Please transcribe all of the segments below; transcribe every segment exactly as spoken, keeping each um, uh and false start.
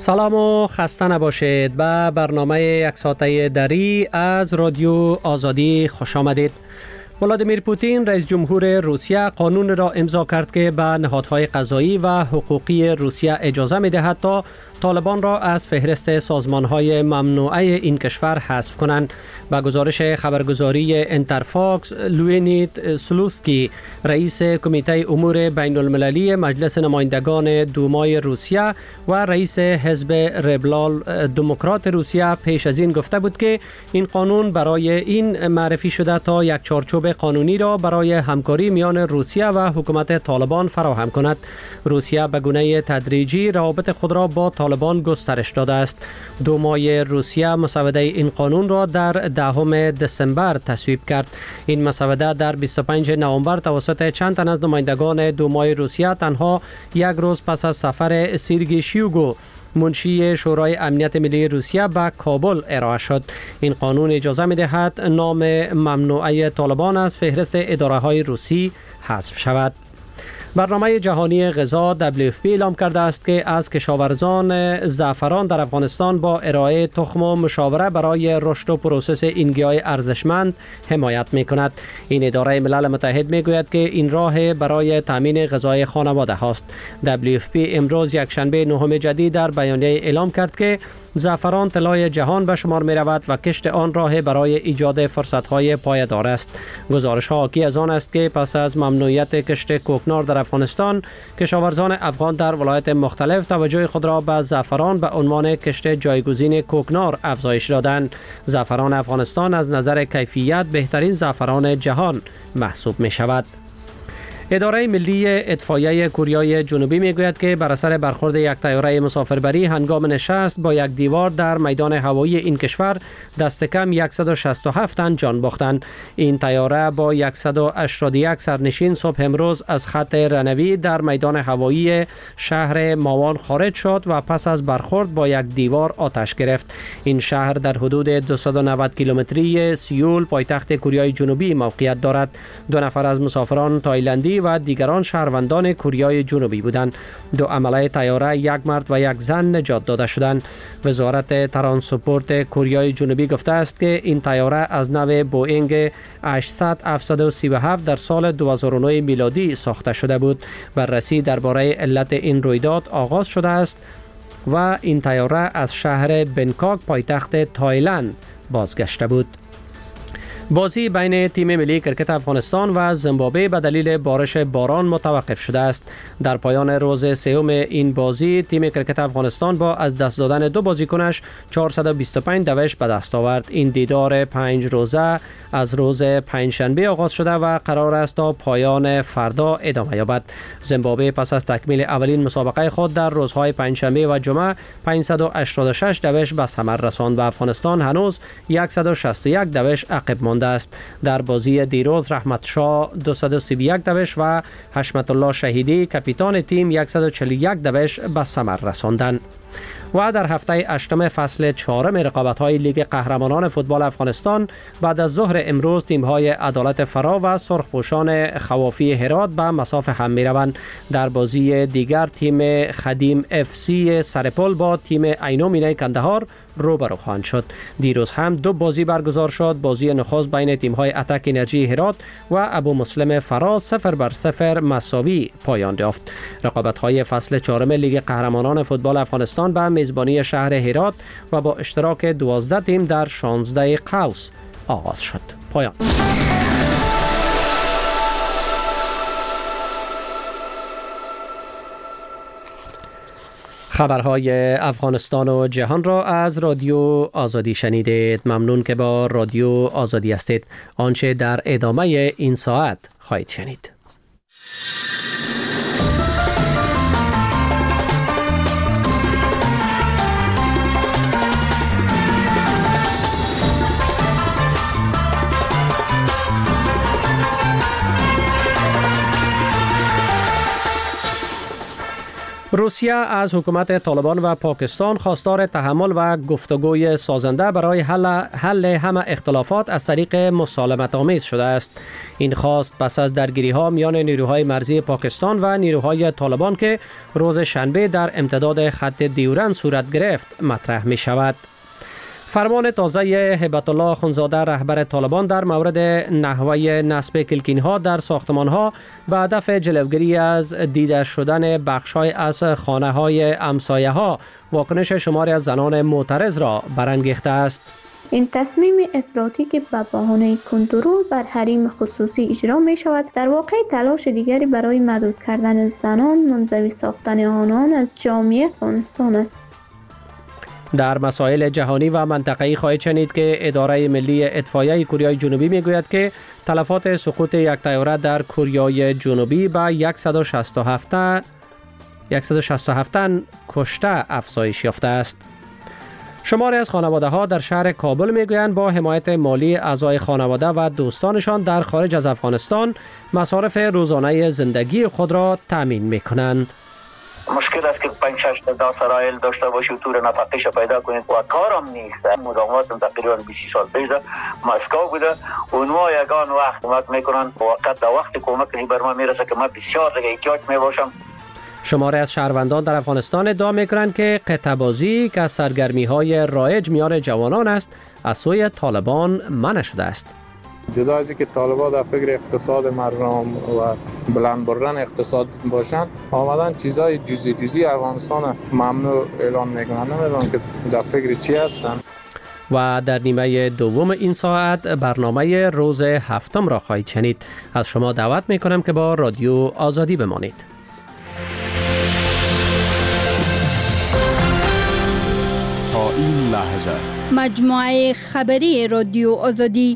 سلام و خسته نباشید. به برنامه یک ساعته دری از رادیو آزادی خوش آمدید. ولادیمیر پوتین رئیس جمهور روسیه قانون را امضا کرد که به نهادهای قضایی و حقوقی روسیه اجازه می دهد تا طالبان را از فهرست سازمانهای ممنوعه این کشور حذف کنند. با گزارش خبرگزاری انترفاکس، لوینید سلوسکی رئیس کمیته امور بین المللی مجلس نمایندگان دومای روسیه و رئیس حزب ریبرال دموکرات روسیه پیش از این گفته بود که این قانون برای این معرفی شده تا یک چارچوب قانونی را برای همکاری میان روسیه و حکومت طالبان فراهم کند. روسیه به گونه تدریجی روابط خود را با طالبان گسترش داده است. دومای روسیه مسوده این قانون را در دهم دسامبر تصویب کرد. این مسوده در بیست و پنجم نوامبر توسط چند تن از نمایندگان دومای روسیه تنها یک روز پس از سفر سیرگی شویگو منشی شورای امنیت ملی روسیه به کابل ارائه شد. این قانون اجازه می دهد نام ممنوعه طالبان از فهرست اداره های روسی حذف شود. برنامه جهانی غذا دبلیو اف پی اعلام کرده است که از کشاورزان زعفران در افغانستان با ارائه تخم و مشاوره برای رشد و پروسس این گیاه ارزشمند حمایت می کند. این اداره ملل متحد می گوید که این راه برای تامین غذای خانواده هاست. دبلیو اف پی امروز یک شنبه نهم جدید در بیانیه اعلام کرد که زعفران طلای جهان به شمار می رود و کشت آن راه برای ایجاد فرصت های پایدار است. گزارش ها حاکی از آن است که پس از ممنوعیت کشت کوکنار در افغانستان، کشاورزان افغان در ولایت مختلف توجه خود را به زعفران به عنوان کشت جایگزین کوکنار افزایش دادند. زعفران افغانستان از نظر کیفیت بهترین زعفران جهان محسوب می شود. اداره ملی اطفائیه کره جنوبی میگوید که بر اثر برخورد یک طیاره مسافربری هنگام نشست با یک دیوار در میدان هوایی این کشور دست کم صد و شصت و هفت تن جان باختند. این طیاره با صد و هشتاد و یک سرنشین صبح امروز از خط رنوی در میدان هوایی شهر ماوان خارج شد و پس از برخورد با یک دیوار آتش گرفت. این شهر در حدود دویست و نود کیلومتری سیول پایتخت کره جنوبی موقعیت دارد. دو نفر از مسافران تایلندی و دیگران شهروندان کره جنوبی بودند. دو عمله طیاره یک مرد و یک زن نجات داده شدند. وزارت ترانسپورت کره جنوبی گفته است که این طیاره از نوع بوئینگ هشتصد هفتصد و سی و هفت در سال دو هزار و نه میلادی ساخته شده بود. بررسی درباره علت این رویداد آغاز شده است و این طیاره از شهر بنکاک پایتخت تایلند بازگشته بود. بازی بین تیم ملی کرکت افغانستان و زیمبابوه به دلیل بارش باران متوقف شده است. در پایان روز سوم این بازی تیم کرکت افغانستان با از دست دادن دو بازیکنش چهارصد و بیست و پنج دوش به دست آورد. این دیدار پنج روزه از روز پنجشنبه آغاز شده و قرار است تا پایان فردا ادامه یابد. زیمبابوه پس از تکمیل اولین مسابقه خود در روزهای پنجشنبه و جمعه پانصد و هشتاد و شش دوش به ثمر رساند و افغانستان هنوز صد و شصت و یک دوش عقب مانده است. در بازی دیروز رحمت شاه دویست و سی و یک دوش و حشمت الله شهیدی کاپیتان تیم صد و چهل و یک دوش به ثمر رساندند. و در هفته هشتم فصل چهارم رقابت‌های لیگ قهرمانان فوتبال افغانستان بعد از ظهر امروز تیم‌های عدالت فرا و سرخپوشان خوافی هرات به مساف هم می‌روند. در بازی دیگر تیم خدیم اف سی سرپل با تیم عینو مینای کندهار روبرو خواهند شد. دیروز هم دو بازی برگزار شد. بازی نخست بین تیم‌های اتک انرژی هرات و ابو مسلم فرا صفر بر صفر مساوی پایان یافت. رقابت‌های فصل چهارم لیگ قهرمانان فوتبال افغانستان به میزبانی شهر هرات و با اشتراک دوازده تیم در شانزده قوس آغاز شد. پایان. خبرهای افغانستان و جهان را از رادیو آزادی شنیدید. ممنون که با رادیو آزادی هستید. آنچه در ادامه این ساعت خواهید شنید. روسیه از حکومت طالبان و پاکستان خواستار تحمل و گفتگوی سازنده برای حل, حل همه اختلافات از طریق مسالمت آمیز شده است. این خواست پس از درگیری ها میان نیروهای مرزی پاکستان و نیروهای طالبان که روز شنبه در امتداد خط دیورند صورت گرفت مطرح می شود. فرمان تازه هبت الله اخوندزاده رهبر طالبان در مورد نحوه نصب کلکین ها در ساختمان ها به هدف جلوگیری از دیده شدن بخش‌های از خانه های امسایه ها واکنش شماری از زنان معترض را برانگیخته است. این تصمیم افراطی که به بهانه کنترل بر حریم خصوصی اجرا می شود در واقع تلاش دیگری برای محدود کردن زنان، منزوی ساختن آنان از جامعه افغانستان است. در مسائل جهانی و منطقه‌ای خواهید شنید که اداره ملی اطفائیه کره جنوبی میگوید که تلفات سقوط یک طیاره در کره جنوبی به صد و شصت و هفت تن کشته افزایش یافته است. شماری از خانواده ها در شهر کابل میگویند با حمایت مالی اعضای خانواده و دوستانشان در خارج از افغانستان مصارف روزانه زندگی خود را تامین میکنند. مشکل است که پنج شش تا سرایل داشته باشی و تور نفقیش پیدا کنید و کارم نیست. مداوماتم تقریبا بیست سال پیش در مسکو بوده. اونها یگان وقت کمک میکنن وقت در وقت کمک بر ما میرسه که ما بسیار دیگه احتیاج میباشم. شماره از شهروندان در افغانستان ادعا میکنند که قطع بازی که از سرگرمی های رایج میان جوانان است از سوی طالبان منع شده است. جدا از اینکه طالبان در فکر اقتصاد مردم و بلند بردن اقتصاد باشند، آمدن چیزای جزئی جزئی افغانستان ممنوع اعلان میکنند. نمیدونم که در فکر چی هستن. و در نیمه دوم این ساعت برنامه روز هفتم را خواهید شنید. از شما دعوت میکنم که با رادیو آزادی بمانید. تا این لحظه مجموعه خبری رادیو آزادی.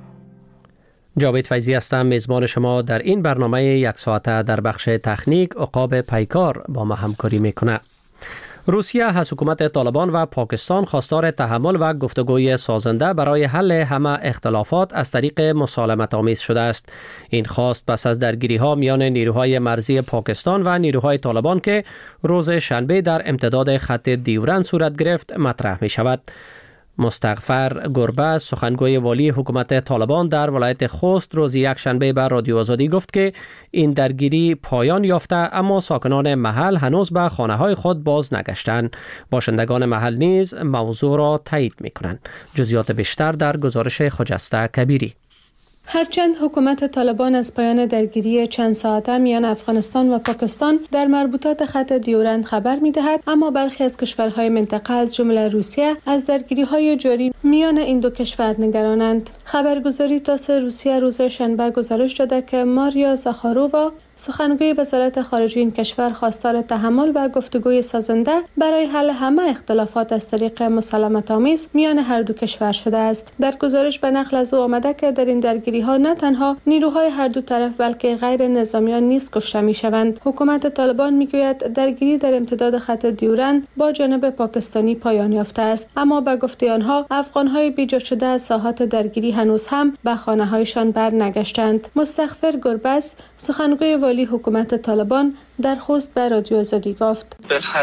جاوید فیضی هستم، میزبان شما در این برنامه یک ساعته. در بخش تکنیک عقاب پیکار با ما همکاری میکنه. روسیه از حکومت طالبان و پاکستان خواستار تحمل و گفتگوی سازنده برای حل همه اختلافات از طریق مسالمت آمیز شده است. این خواست پس از درگیری ها میان نیروهای مرزی پاکستان و نیروهای طالبان که روز شنبه در امتداد خط دیورند صورت گرفت مطرح می شود. مستغفر گربه سخنگوی والی حکومت طالبان در ولایت خوست روز یک شنبه بر رادیو آزادی گفت که این درگیری پایان یافته اما ساکنان محل هنوز به خانه های خود باز نگشتند. باشندگان محل نیز موضوع را تایید می‌کنند. جزئیات بیشتر در گزارش خجسته کبیری. هرچند حکومت طالبان از پایان درگیری چند ساعته میان افغانستان و پاکستان در مربوطات خط دیورند خبر می‌دهد، اما برخی از کشورهای منطقه از جمله روسیه از درگیری‌های جاری میان این دو کشور نگرانند. خبرگزاری تاس روسیه روز شنبه گزارش داده که ماریا زاخارووا سخنگوی وزارت خارجه این کشور خواستار تحمل و گفتگوی سازنده برای حل همه اختلافات از طریق مسالمت آمیز میان هر دو کشور شده است. در گزارش به نقل از او آمده که در این درگیری ها نه تنها نیروهای هر دو طرف بلکه غیر نظامیان نیز کشته می شوند. حکومت طالبان می گوید درگیری در امتداد خط دیورند با جانب پاکستانی پایان یافته است، اما به گفته آنها افغان های بیجا شده از ساحات درگیری هنوز هم به خانه هایشان برنگشتند. مستغفر گربس سخنگوی والی حکومت طالبان در خوست به رادیو آزادی گفت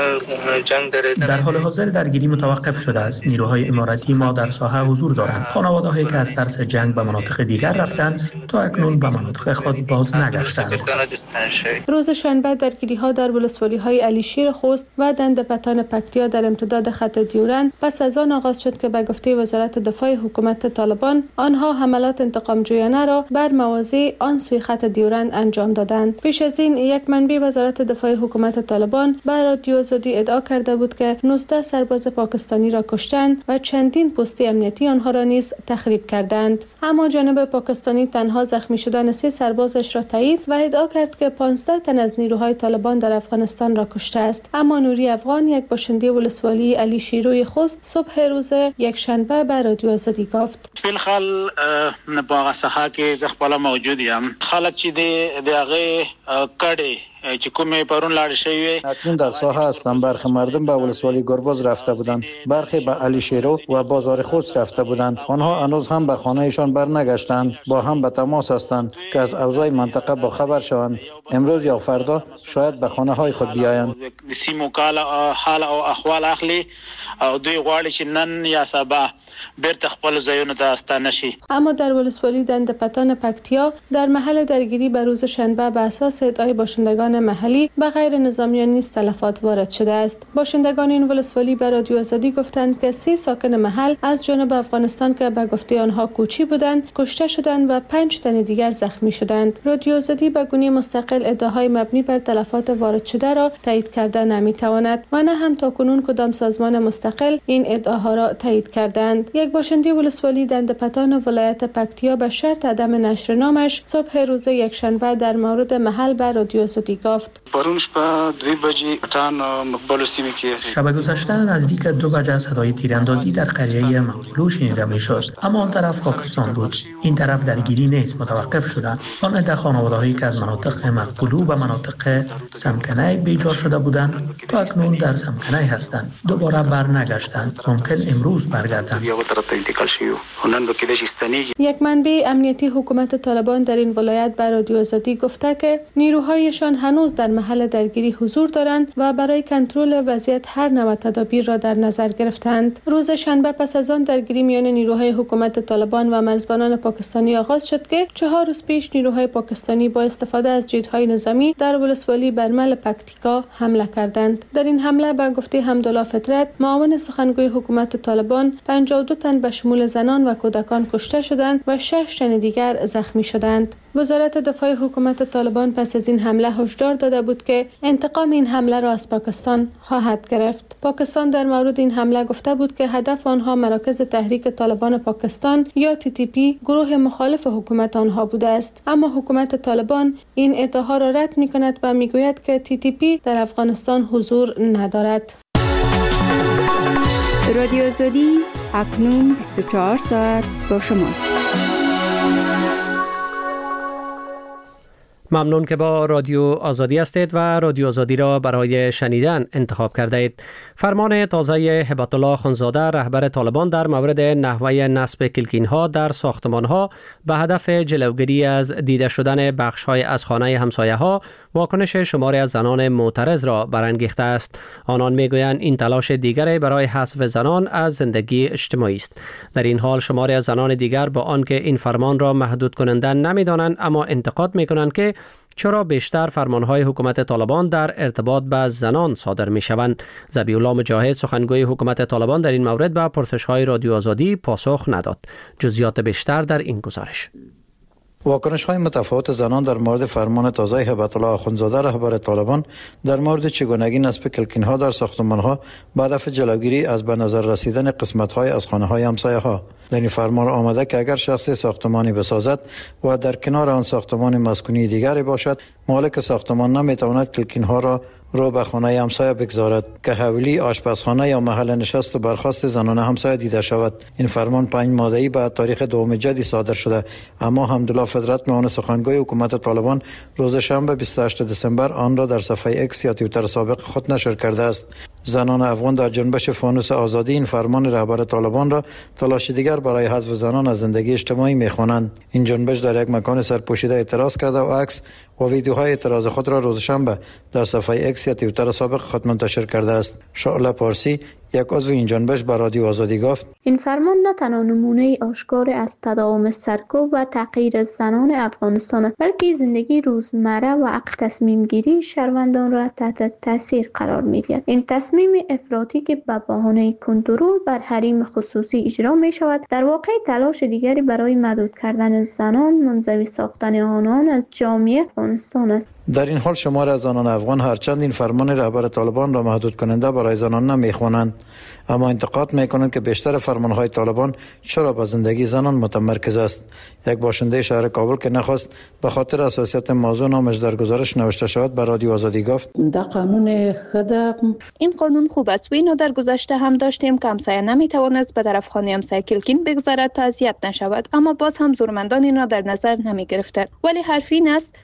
در حال حاضر درگیری متوقف شده است. نیروهای اماراتی ما در ساحه حضور دارند. خانواده‌هایی که از ترس جنگ به مناطق دیگر رفتند تا اکنون به مناطق خود باز نگشتند. روز شنبه درگیری‌ها در ولسوالی‌های علیشیر خوست و دندپتان پکتیا در امتداد خط دیورند پس از آن آغاز شد که به گفته وزارت دفاع حکومت طالبان آنها حملات انتقام جویانه را بر مواضع آن سوی خط دیورند انجام دادند. پیش از این یک منبع وزارت دفاع حکومت طالبان به رادیو آزادی ادعا کرده بود که نوزده سرباز پاکستانی را کشتند و چندین پستی امنیتی آنها را نیز تخریب کردند. اما جانب پاکستانی تنها زخمی شدن سه سربازش را تایید و ادعا کرد که پانزده تن از نیروهای طالبان در افغانستان را کشته است. اما نوری افغان یک باشنده ولسوالی علی شیروی خوست صبح روز یک شنبه به رادیو آزادی گفت بالخال نباغه سخا کې زغپاله موجود یم خلک چې د دغه کډې چې کومه پرون لاړ شوی. اکنون در ساحه هستم. برخی مردم به ولسوالی گرباز رفته بودند، برخی به علی شیرو و بازار خود رفته بودند. آنها هنوز هم به خانهشان برنگشتند، با هم به تماس هستند که از اوضاع منطقه با خبر شوند. امروز یا فردا شاید به خانه های خود بیایند. سیمو کالا حال او احوال اخلي او دوی غواړي چې نن یا سبا بیرته خپل ځایونو ته ستانه شي. اما در ولسوالی دندپتان پکتیا در محل درگیری به روز شنبه به اساس ادعای باشندگان محلی به غیر نظامیان نیز تلفات وارد شده است. باشندگان این ولسوالی به رادیو آزادی گفتند که سی ساکن محل از جانب افغانستان که به گفته آنها کوچی بودند کشته شدند و پنج تن دیگر زخمی شدند. رادیو آزادی به گونه مستقل ادعاهای مبنی بر تلفات وارد شده را تایید کرده نمیتواند و نه هم تاکنون کدام سازمان مستقل این ادعاها را تایید کردند. یک باشنده ولسوالی دندپتان ولایت پکتیا به شرط عدم نشر نامش صبح روز یکشنبه در مورد محل به رادیو آزادی گفت. شب گذشته نزدیک دو بجه صدای تیراندازی در قریه مقبولو شنیده میشد، اما آن طرف پاکستان بود. این طرف درگیری نیز متوقف شده. آن عده خانواده‌هایی که از مناطق مقبولو و مناطق سمکنه بیجار شده بودند تا اکنون در سمکنه هستند. دوباره برنگشتند. ممکن امروز برگردند. یک منبع امنیتی حکومت طالبان در این ولایت به رادیو آزادی گفته که نیروهایشان هنوز در محل درگیری حضور دارند و برای کنترل وضعیت هر نوع تدابیر را در نظر گرفتند. روز شنبه پس از آن درگیری میان نیروهای حکومت طالبان و مرزبانان پاکستانی آغاز شد که چهار روز پیش نیروهای پاکستانی با استفاده از جیت‌های نظامی در ولسوالی برمل پکتیکا حمله کردند. در این حمله به گفته حمدالله فطرت معاون سخنگوی حکومت طالبان پنجاه و دو تن به شمول زنان و کودکان کشته شدند و شش تن دیگر زخمی شدند. وزارت دفاع حکومت طالبان پس از این حمله هشدار داده بود که انتقام این حمله را از پاکستان خواهد گرفت. پاکستان در مورد این حمله گفته بود که هدف آنها مراکز تحریک طالبان پاکستان یا تی تی پی گروه مخالف حکومت آنها بوده است، اما حکومت طالبان این ادعاها را رد می‌کند و میگوید که تی تی پی در افغانستان حضور ندارد. رادیو آزادی اکنون بیست و چهار ساعت با شماست. ممنون که با رادیو آزادی هستید و رادیو آزادی را برای شنیدن انتخاب کرده اید. فرمان تازه هبت الله خانزاده رهبر طالبان در مورد نحوه نصب کلکین ها در ساختمان ها به هدف جلوگیری از دیده شدن بخش های از خانه همسایه ها واکنش شماری از زنان معترض را برانگیخته است. آنان میگویند این تلاش دیگری برای حذف زنان از زندگی اجتماعی است. در این حال شماری از زنان دیگر با آنکه این فرمان را محدود کننده نمیدانند اما انتقاد میکنند که چرا بیشتر فرمانهای حکومت طالبان در ارتباط با زنان صادر می شوند. ذبیح الله مجاهد سخنگوی حکومت طالبان در این مورد به پرسش‌های رادیو آزادی پاسخ نداد. جزئیات بیشتر در این گزارش. واکنش های متفاوت زنان در مورد فرمان تازه هبت الله اخوندزاده رهبر طالبان در مورد چگونگی نصب کلکین ها در ساختمان ها به هدف جلوگیری از به نظر رسیدن قسمت های از خانه های همسایه ها. در این فرمان آمده که اگر شخصی ساختمانی بسازد و در کنار آن ساختمان مسکونی دیگری باشد، مالک ساختمان نمیتواند کلکین ها را رو به خانه همسایه بگذارد که حویلی، آشپزخانه یا محل نشست و برخاست زنان همسایه دیده شود. این فرمان پنج ماده‌ای به تاریخ دوم جدی صادر شده، اما حمدالله فطرت معاون سخنگوی حکومت طالبان روز شنبه بیست و هشتم دسامبر آن را در صفحه اکس یا توییتر سابق خود نشر کرده است. زنان افغان در جنبش فانوس آزادی این فرمان رهبر طالبان را تلاش دیگر برای حذف زنان از زندگی اجتماعی می‌خوانند. این جنبش در یک مکان سرپوشیده اعتراض کرده و عکس و ویدیوهای اعتراض خود را روز شنبه در صفحه اکس یا توییتر سابق خود منتشر کرده است. شعله پارسی یک عضو این جنبش به رادیو آزادی گفت: این فرمان نه تنها نمونه آشکار از تداوم سرکوب و تغییر زنان افغانستان است، بلکه زندگی روزمره و حق تصمیم گیری شهروندان را تحت تاثیر قرار می‌دهد. این تصمیم افراطی که به بهانه کنترل بر حریم خصوصی اجرا می شود، در واقع تلاش دیگری برای محدود کردن زنان، منزوی ساختن آنان از جامعه افغانستان است. در این حال شمار از زنان افغان هرچند این فرمان رهبر طالبان را محدود کننده برای زنان نمی‌خوانند، اما انتقاد می‌کنند که بیشتر فرمان‌های طالبان چرا به زندگی زنان متمرکز است. یک باشنده شهر کابل که نخواست به خاطر حساسیت موضوع نامش در گزارش نوشته شود به رادیو آزادی گفت: در قانون خود این قانون خوب است و اینو در گذشته هم داشتیم که همسایه نمی‌توانست به طرف خانه همسایه کلکین بگذارد تا اذیت نشود، اما باز هم زورمندان این را در نظر نمی‌گرفتند. ولی حرف این است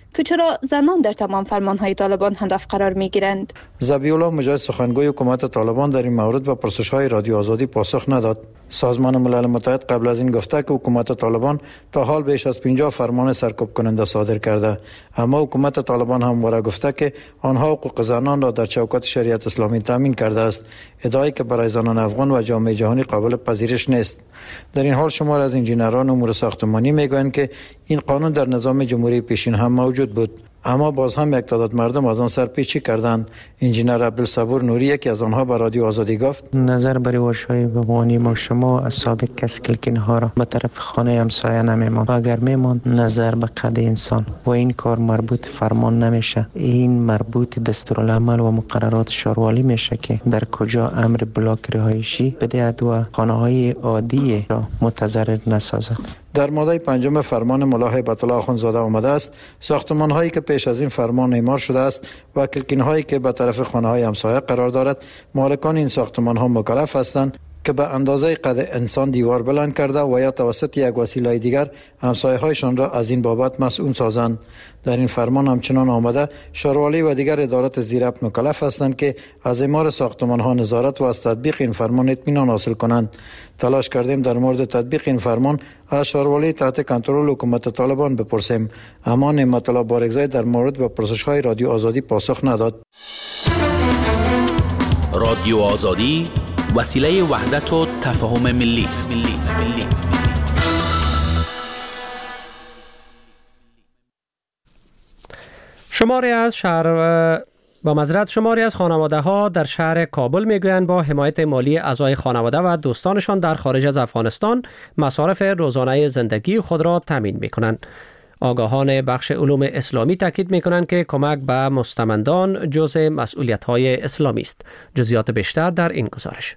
که چرا زنان در تمام فرمانهای طالبان هدف قرار می گیرند. ذبیح الله مجاهد سخنگوی حکومت طالبان در این مورد به پرسش‌های رادیو آزادی پاسخ نداد. سازمان ملل متحد قبل از این گفته که حکومت طالبان تا حال بیش از پنجاه فرمان سرکوب کننده صادر کرده، اما حکومت طالبان همواره گفته که آنها حقوق زنان را در چوکات شریعت اسلامی تامین کرده است، ادعایی که برای زنان افغان و جامعه جهانی قابل پذیرش نیست. در این حال شمار از انجینران امور ساختمانی میگویند که این قانون در نظام جمهوری پیشین هم موجود بود، اما باز هم یک تعداد مردم از آن سرپیچی کردند. انجینر عبدالصبور نوری یکی از آنها به رادیو آزادی گفت: نظر بر ورش‌های بمانی ما شما از سابق کس کلکین‌ها را به طرف خانه همسایه نمی‌ماند. اگر می‌ماند نظر به قد انسان و این کار مربوط فرمان نمیشه، این مربوط دستورالعمل و مقررات شاروالی میشه که در کجا امر بلاک رهایشی بدهد و خانه‌های عادی را متضرر نسازد. در ماده پنجم فرمان ملا هیبت الله اخوندزاده آمده است ساختمان‌هایی که پیش از این فرمان اعمار شده است و کلکین‌هایی که به طرف خانه‌های همسایه قرار دارد، مالکان این ساختمان‌ها مکلف هستند که به اندازه قد انسان دیوار بلند کرده و یا توسط یک وسیله دیگر همسایه‌هایشان را از این بابت مسئول سازند. در این فرمان همچنان آمده شاروالی و دیگر ادارات زیربط مکلف هستند که از اعمار ساختمان‌ها نظارت و از تطبیق این فرمان اطمینان حاصل کنند. تلاش کردیم در مورد تطبیق این فرمان از شاروالی تحت کنترل حکومت طالبان بپرسیم، اما نعمت الله بارگزای در مورد به پرسش‌های رادیو آزادی پاسخ نداد. رادیو آزادی وسیله وحدت و تفاهم ملی است. شماری از شهر با معذرت شماری از خانواده ها در شهر کابل میگویند با حمایت مالی اعضای خانواده و دوستانشان در خارج از افغانستان مصارف روزانه زندگی خود را تامین میکنند. آگاهان بخش علوم اسلامی تاکید میکنند که کمک به مستمندان جزء مسئولیت‌های اسلامی است. جزئیات بیشتر در این گزارش.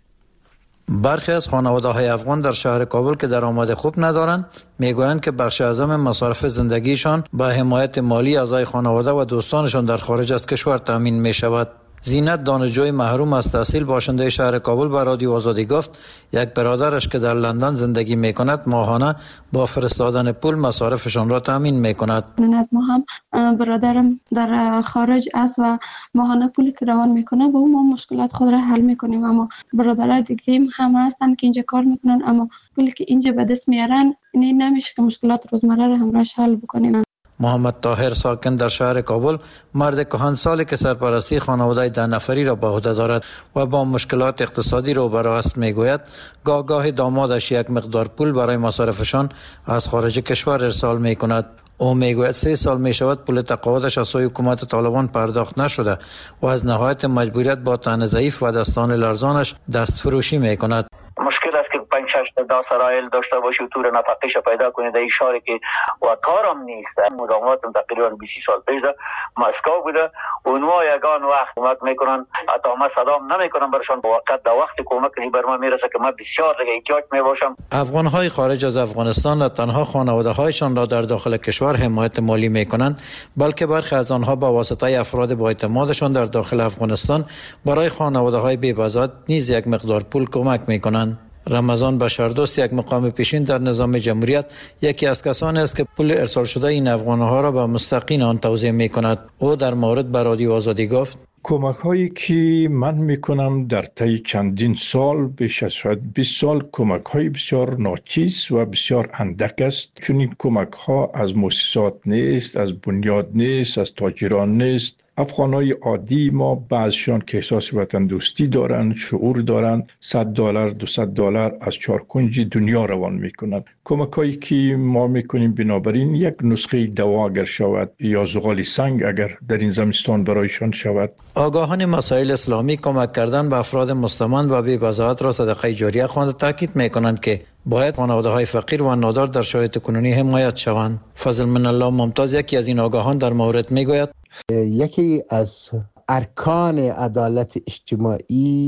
برخی از خانواده‌های افغان در شهر کابل که درآمد خوب ندارند میگویند که بخش اعظم مصارف زندگیشان با حمایت مالی اعضای خانواده و دوستانشان در خارج از کشور تامین می شود. زینت دانشجوی محروم از تحصیل باشنده شهر کابل به رادیو آزادی گفت یک برادرش که در لندن زندگی می کند ماهانه با فرستادن پول مصارفشان را تامین می کند. از ما هم برادرم در خارج است و ماهانه پولی که روان میکنه با اون ما مشکلات خود را حل میکنیم، اما برادرای دیگه هم هستن که اینجا کار میکنن اما پولی که اینجا به دست میارن این نمیشه که مشکلات روزمره را همراهش حل بکنیم. محمد طاهر ساکن در شهر کابل مرد کهنسالی که سرپرستی خانواده ده نفری را به عهده دارد و با مشکلات اقتصادی روبرو است میگوید گاه گاه دامادش یک مقدار پول برای مصارفشان از خارج کشور ارسال میکند. او میگوید سه سال می شود پول تقاعدش از سوی حکومت طالبان پرداخت نشده و از نهایت مجبوریت با تن ضعیف و دستان لرزانش دست فروشی میکند. مشکل است که پنج شش تا داسرایل داشته باشی و طور نفقیش پیدا کنی در این شهری که و کارم نیست. مداوماتم تقریبا بیست سال پیش در مسکو بوده. اونها یگان وقت کمک میکنن، حتی ما سلام نمیکنن برشان، وقت در وقت کمکی بر ما میرسه که ما بسیار دیگه احتیاج میباشم. افغان‌های خارج از افغانستان نه تنها خانواده‌هایشان را در داخل کشور حمایت مالی میکنند، بلکه برخی از آنها با واسطه افراد با اعتمادشان در داخل افغانستان برای خانواده‌های بی‌بزاعت نیز یک مقدار پول کمک میکنند. رمضان بشردوست یک مقام پیشین در نظام جمهوریت یکی از کسانی است که پول ارسال شده این افغان‌ها را به مستحقین آن توزیع می‌کند. او در مورد به رادیو آزادی گفت: کمک هایی که من میکنم در طی چندین سال بیش از شاید بیست سال کمک های بسیار ناچیز و بسیار اندک است، چون این کمک ها از مؤسسات نیست، از بنیاد نیست، از تاجران نیست. افغانای عادی ما بعضشان که احساس وطن دوستی دارند، شعور دارند، صد دلار دویست دلار از چهار کنج دنیا روان میکنند. کمک هایی که ما میکنیم بنابراین یک نسخه دوا اگر شود یا زغال سنگ اگر در این زمستان برایشان شود. آگاهان مسائل اسلامی کمک کردن به افراد مستمند و بی‌بزاعت را صدقه جاریه خوانده تاکید میکنند که باید خانواده‌های فقیر و نادار در شرایط کنونی حمایت شوند. فضل من الله ممتاز یکی از این آگاهان در مورد میگوید: یکی از ارکان عدالت اجتماعی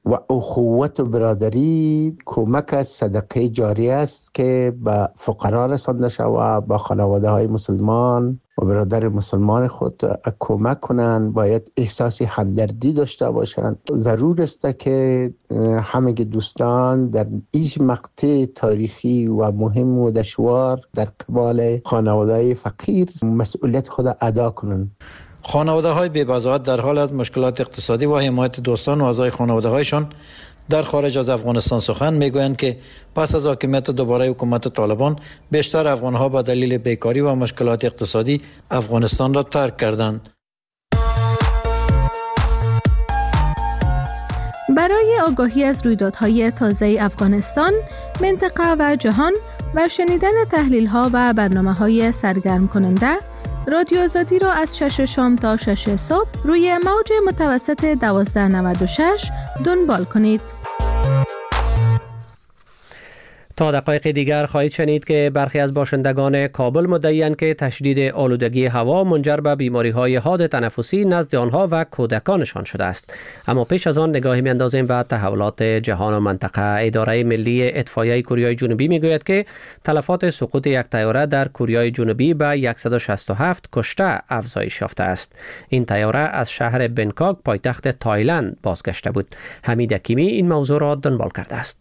و اخوت و برادری کمک صدقه جاری است که به فقرا رسانده شود، با خانواده های مسلمان و برادر مسلمان خود کمک کنند. باید احساس همدردی داشته باشند. ضرور است که همه دوستان در این مقطع تاریخی و مهم و دشوار در قبال خانواده فقیر مسئولیت خود ادا کنند. خانواده های بی‌بضاعت در حال از مشکلات اقتصادی و حمایت دوستان و اعضای خانواده هایشان در خارج از افغانستان سخن میگویند که پس از حاکمیت دوباره حکومت طالبان بیشتر افغانها به دلیل بیکاری و مشکلات اقتصادی افغانستان را ترک کردند. برای آگاهی از رویدادهای تازه افغانستان، منطقه و جهان و شنیدن تحلیل‌ها و برنامه‌های سرگرم کننده، رادیو آزادی را از شش شام تا شش صبح روی موج متوسط دوازده نود و شش دنبال کنید. تا دقایق دیگر خواهید شنید که برخی از باشندگان کابل مدعی‌اند که تشدید آلودگی هوا منجر به بیماری‌های حاد تنفسی نزد آنها و کودکانشان شده است. اما پیش از آن نگاهی می‌اندازیم به تحولات جهان و منطقه. اداره ملی اطفائیه کوریای جنوبی می‌گوید که تلفات سقوط یک طیاره در کوریای جنوبی به صد و شصت و هفت کشته افزایش یافته است. این طیاره از شهر بنکاک پایتخت تایلند بازگشته بود. حمید حکیمی این موضوع را دنبال کرده است.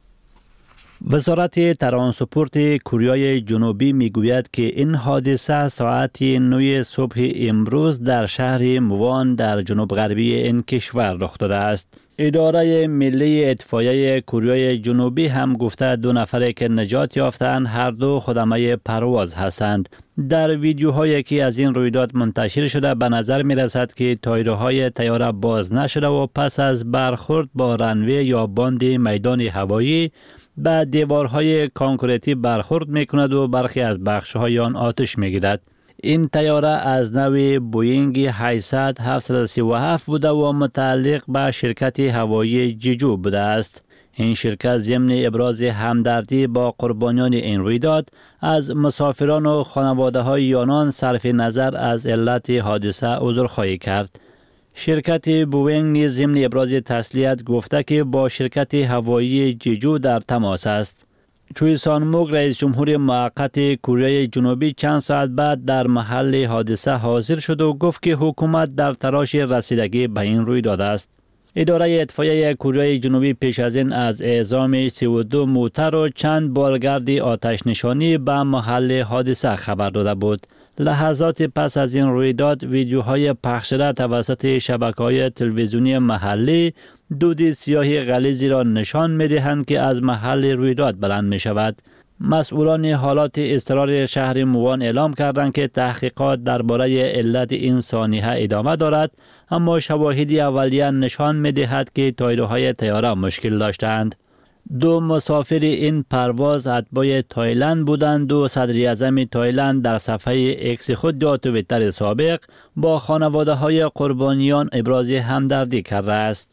وزارت ترانسپورت کوریای جنوبی میگوید که این حادثه ساعت نه صبح امروز در شهر موان در جنوب غربی این کشور رخ داده است. اداره ملی اطفائیه کوریای جنوبی هم گفته دو نفری که نجات یافتند هر دو خدمه پرواز هستند. در ویدیوهایی که از این رویداد منتشر شده به نظر می رسد که تایرهای طیاره باز نشده و پس از برخورد با رنوی یا باند میدان هوایی به دیوارهای کانکریتی برخورد می کند و برخی از بخش‌های آن آتش می گیرد. این طیاره از نوع بوینگ هشتصد هفتصد و سی و هفت بوده و متعلق به شرکت هوایی جیجو بوده است. این شرکت ضمن ابراز همدردی با قربانیان این رویداد از مسافران و خانواده های آنان صرف نظر از علت حادثه عذرخواهی کرد. شرکت بوینگ نیز ضمن ابراز تسلیت گفته که با شرکت هوایی جیجو در تماس است. چوی سان موک رئیس جمهور موقت کره جنوبی چند ساعت بعد در محل حادثه حاضر شد و گفت که حکومت در تلاش رسیدگی به این رویداد است. اداره اطفائیه کره جنوبی پیش از این از اعزام سی و دو موتر و چند بالگرد آتش نشانی به محل حادثه خبر داده بود. لحظات پس از این رویداد ویدیوهای پخش شده توسط شبکه‌های تلویزیونی محلی دود سیاه غلیظی را نشان می‌دهند که از محل رویداد بلند می‌شود. مسئولان حالات اضطراری شهر موان اعلام کردند که تحقیقات درباره علت این سانحه ادامه دارد، اما شواهدی اولیه نشان می‌دهد که تایرهای طیاره مشکل داشتند. دو مسافر این پرواز اتباع تایلند بودند و صدر اعظم تایلند در صفحه اکس خود در توییتر سابق با خانواده های قربانیان ابراز همدردی کرده است.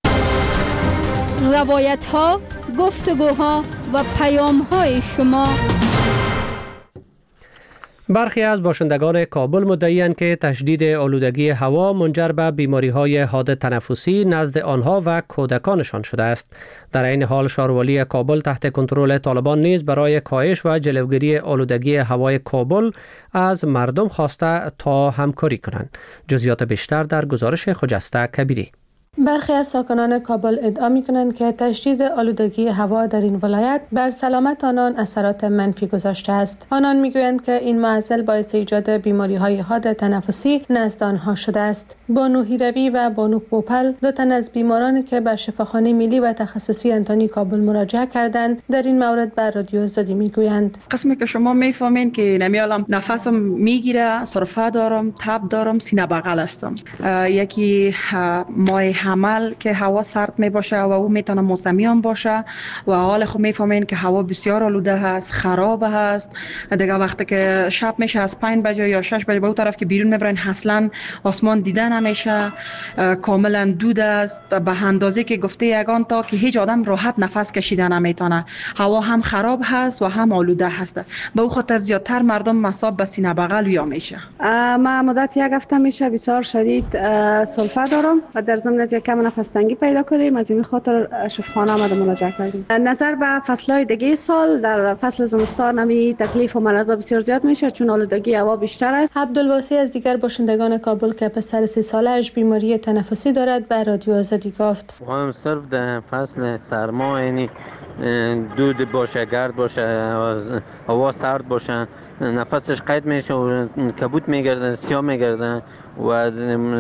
روایت ها، گفتگوها و پیام های شما. برخی از باشندگان کابل مدعی‌اند که تشدید آلودگی هوا منجر به بیماری‌های حاد تنفسی نزد آنها و کودکانشان شده است. در این حال شهروالی کابل تحت کنترل طالبان نیز برای کاهش و جلوگیری آلودگی هوای کابل از مردم خواسته تا همکاری کنند. جزئیات بیشتر در گزارش خجسته کبیری. برخی از ساکنان کابل ادعا می‌کنند که تشدید آلودگی هوا در این ولایت بر سلامت آنان اثرات منفی گذاشته است. آنان می‌گویند که این معضل باعث ایجاد بیماری‌های حاد تنفسی نزد آنها شده است. بانو هیروی و بانو پوپل دو تن از بیمارانی که به شفاخانه ملی و تخصصی انتونی کابل مراجعه کردند در این مورد بر رادیو آزادی می‌گویند. قسمی که شما می‌فهمین که نمیالم نفسم میگیره، سرفه دارم، تب دارم، سینه بغل هستم. یکی ماه حمل که هوا سرد می باشه و او میتونه موسمی هم باشه و حال خود میفهمین که هوا بسیار آلوده هست، خراب هست. دیگه وقتی که شب میشه از پنج بجه یا شش بجه به اون طرف که بیرون میبرین اصلا آسمان دیده نمیشه، کاملا دود است به اندازه که گفته یگان تا که هیچ آدم راحت نفس کشیدن نمیتونه. هوا هم خراب هست و هم آلوده هست. به اون خاطر زیادتر مردم مصاب به سینه بغل ویا میشه. ما مدت یک هفته میشه بسیار شدید سلفه دارم و در ضمن از یک کم نفس تنگی پیدا کردیم، از این خاطر شفاخانه آمده مراجعه کردیم. نظر به فصل‌های دیگه سال در فصل زمستان نمی تکلیف و مرضا بسیار زیاد میشه چون آلودگی هوا بیشتر است. عبدالواسی از دیگر باشندگان کابل که پسر سی ساله‌اش بیماری تنفسی دارد به رادیو آزادی گفت: هم صرف در فصل سرما یعنی دود باشه، گرد باشه، هوا سرد باشه، نفسش قید میشه و کبود میگرده، سیاه میگرده و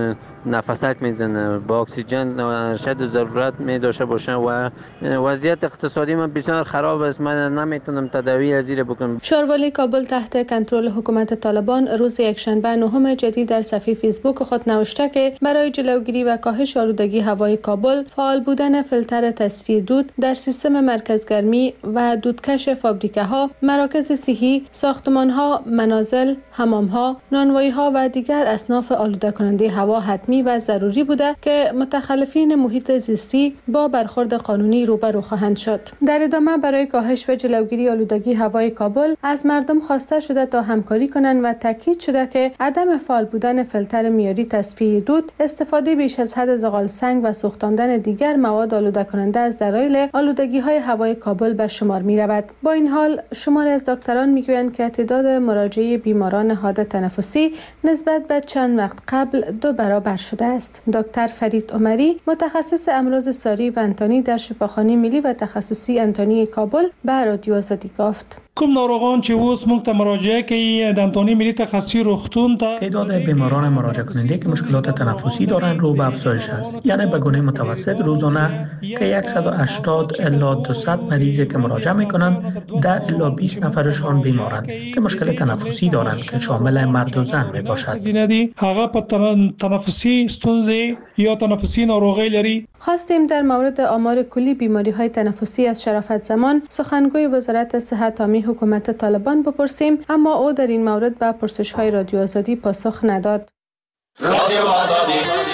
نفسک میزنه، با اکسیژن شد ضرورت می داشته باشه و وضعیت اقتصادی من بسیار خراب است. من نمیتونم تداوی از این بکنم. شاروالی کابل تحت کنترل حکومت طالبان روز یکشنبه نهم جدید در صفحه فیسبوک خود نوشته که برای جلوگیری و کاهش آلودگی هوای کابل فعال بودن فیلتر تصفیه دود در سیستم مرکزگرمی و دودکش فابریکه ها، مراکز صحی، ساختمان ها، منازل، حمام ها، نانوایی ها و دیگر اصناف آلوده کننده هوا حتمی و ضروری بوده که متخلفین محیط زیستی با برخورد قانونی روبرو خواهند شد. در ادامه برای کاهش و جلوگیری آلودگی هوای کابل از مردم خواسته شده تا همکاری کنند و تاکید شده که عدم فعال بودن فیلتر معیاری تصفیه دود، استفاده بیش از حد زغال سنگ و سوختاندن دیگر مواد آلوده کننده از دلایل آلودگی های هوای کابل به شمار می رود. با این حال شماری از دکتران می گویند که تعداد مراجعه بیماران حاد تنفسی نسبت به چند وقت قبل دو برابر شده است. دکتر فرید عمری متخصص امراض ساری و انتانی در شفاخانه ملی و تخصصی انتانی کابل به رادیو آزادی گفت: کوم ناروغان چې اوس موږ ته مراجعه کوي د انتونی ملی تخصصی روغتون ته تعداد بیماران مراجعه کننده که مشکلات تنفسی دارند رو به افزایش است، یعنی به گونه متوسط روزانه که صد و هشتاد الی دویست مریض که مراجعه میکنند ده الی بیست نفرشان بیمارند که مشکل تنفسی دارند که شامل مرد و زن می باشد. هغه په تنفسی ستونزې یا تنفسی ناروغی لري. خواستیم در مورد آمار کلی بیماری های تنفسی از شرافت زمان سخنگوی وزارت صحت عامه حکومت طالبان بپرسیم، اما او در این مورد به پرسش های رادیو آزادی پاسخ نداد. رادیو آزادی.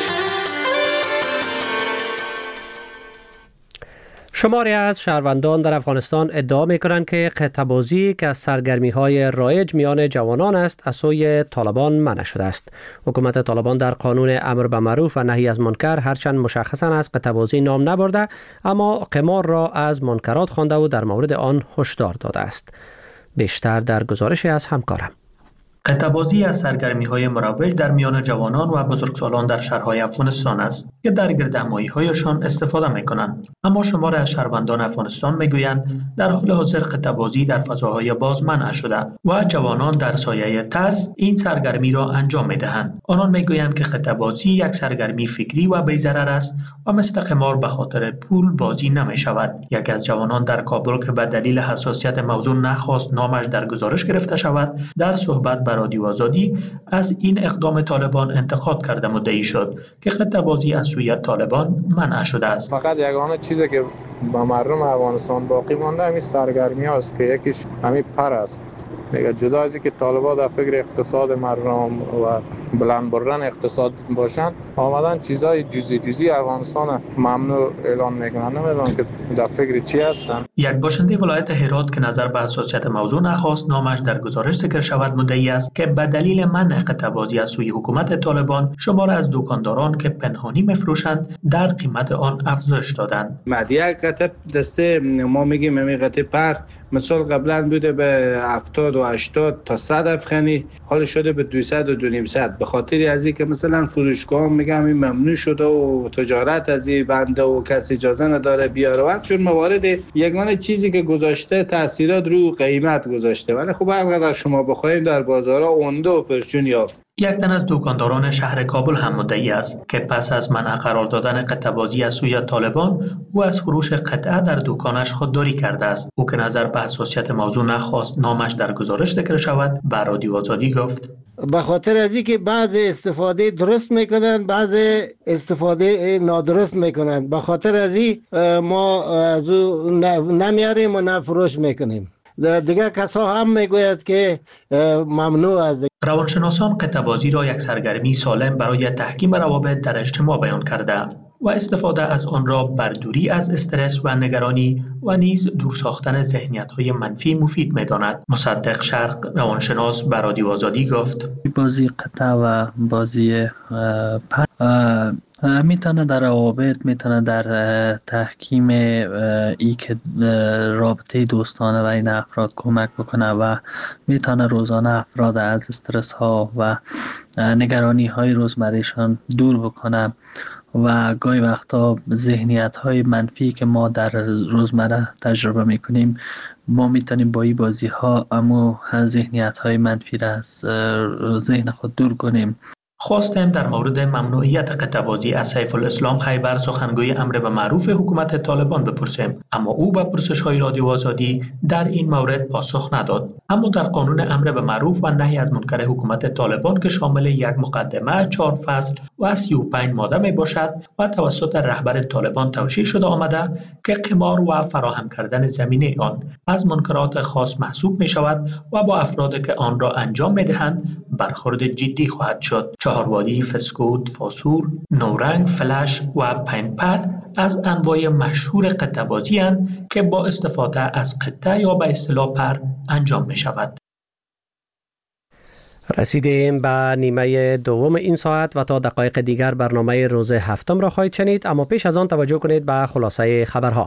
شماری از شهروندان در افغانستان ادعا می‌کنند که قطع‌بازی که از سرگرمی‌های رایج میان جوانان است از سوی طالبان منع شده است. حکومت طالبان در قانون امر به معروف و نهی از منکر هرچند مشخصاً از قطع‌بازی نام نبرده، اما قمار را از منکرات خوانده و در مورد آن هشدار داده است. بیشتر در گزارش از همکارم. قطع‌بازی از سرگرمی‌های مروج در میان جوانان و بزرگسالان در شهرهای افغانستان است که در گردهمایی‌هایشان استفاده می‌کنند. اما شمار از شهروندان افغانستان می‌گویند در حال حاضر قطع‌بازی در فضاهای باز منع شده و جوانان در سایه ترس این سرگرمی را انجام می‌دهند. آنان می‌گویند که قطع‌بازی یک سرگرمی فکری و بی‌ضرر است و مثل قمار به خاطر پول بازی نمی‌شود. یکی از جوانان در کابل که به دلیل حساسیت موضوع نخواست نامش در گزارش گرفته شود، در صحبت رادیو آزادی از این اقدام طالبان انتقاد کرده مدعی شد که قطع‌بازی از سوی طالبان منع شده است. فقط یگانه چیزی که با مردم افغانستان باقی مانده همین سرگرمی هاست که یکیش همین پر است. دیگه جدا از اینکه طالبان در فکر اقتصاد مردم و بلند بردن اقتصاد باشن، آمدن چیزای جزئی جزئی افغانستان ممنوع اعلان میکنن، نمیدونم که در فکر چی هستن. یک باشنده ولایت هرات که نظر به حساسیت موضوع نخواست نامش در گزارش ذکر شود مدعی است که به دلیل منع قطع‌بازی از سوی حکومت طالبان شمار از دکانداران که پنهانی میفروشند در قیمت آن افزایش دادند. مدیه قطع دسته ما میگیم همین قطع پر مثال قبلا بوده به هفتاد و هشتاد تا صد افغانی، حال شده به دویست و دویست. به خاطر از این که مثلا فروشگاه میگم این ممنوع شده و تجارت از این بنده و کسی اجازه نداره بیاره و چون موارد یگانه چیزی که گذاشته تاثیرات رو قیمت گذاشته، ولی خب هرقدر شما بخواید در بازارها اونده و پرچون یافت. یک تن از دکانداران شهر کابل هم مدعی است که پس از منع قرار دادن قطع‌بازی از سوی طالبان او از فروش قطعه در دکانش خودداری کرده است. او که نظر به حساسیت موضوع نخواست نامش در گزارش ذکر شود به رادیو آزادی گفت: به خاطر از اینکه بعض استفاده درست میکنن بعض استفاده نادرست میکنن، به خاطر از این ما از او نمیاریم و نفروش میکنیم. دیگر کسا هم میگوید که ممنوع است. روانشناسان قطع‌بازی را یک سرگرمی سالم برای تحکیم روابط در اجتماع بیان کرده و استفاده از آن را بر دوری از استرس و نگرانی و نیز دور ساختن ذهنیت‌های منفی مفید می‌داند. مصدق شرق روانشناس به رادیو آزادی گفت: بازی قطع و بازی پر میتونه در روابط، میتونه در تحکیم ای که رابطه دوستانه بین افراد کمک بکنه و میتونه روزانه افراد از استرس ها و نگرانی های روزمرهشان دور بکنه و گاهی وقتا ذهنیت های منفی که ما در روزمره تجربه میکنیم ما میتونیم با این بازی ها امو ذهنیت های منفی را از ذهن خود دور کنیم. خواستیم در مورد ممنوعیت قطعه‌بازی از سیف الاسلام خیبر سخنگوی امر به معروف حکومت طالبان بپرسیم، اما او به پرسش‌های رادیو آزادی در این مورد پاسخ نداد. اما در قانون امر به معروف و نهی از منکر حکومت طالبان که شامل یک مقدمه، چهار فصل و سی و پنج ماده می باشد و توسط رهبر طالبان توشیح شده آمده که قمار و فراهم کردن زمینه آن از منکرات خاص محسوب می شود و با افرادی که آن را انجام می دهند برخورد جدی خواهد شد. چهاروادی، فسکوت، فاسور، نورنگ، فلش و پنپر از انواع مشهور قطعه بازی هستند که با استفاده از قطعه یا به اصطلاح پر انجام می شود. رسیدیم به نیمه دوم این ساعت و تا دقایق دیگر برنامه روز هفتم را خواهید شنید، اما پیش از آن توجه کنید به خلاصه خبرها.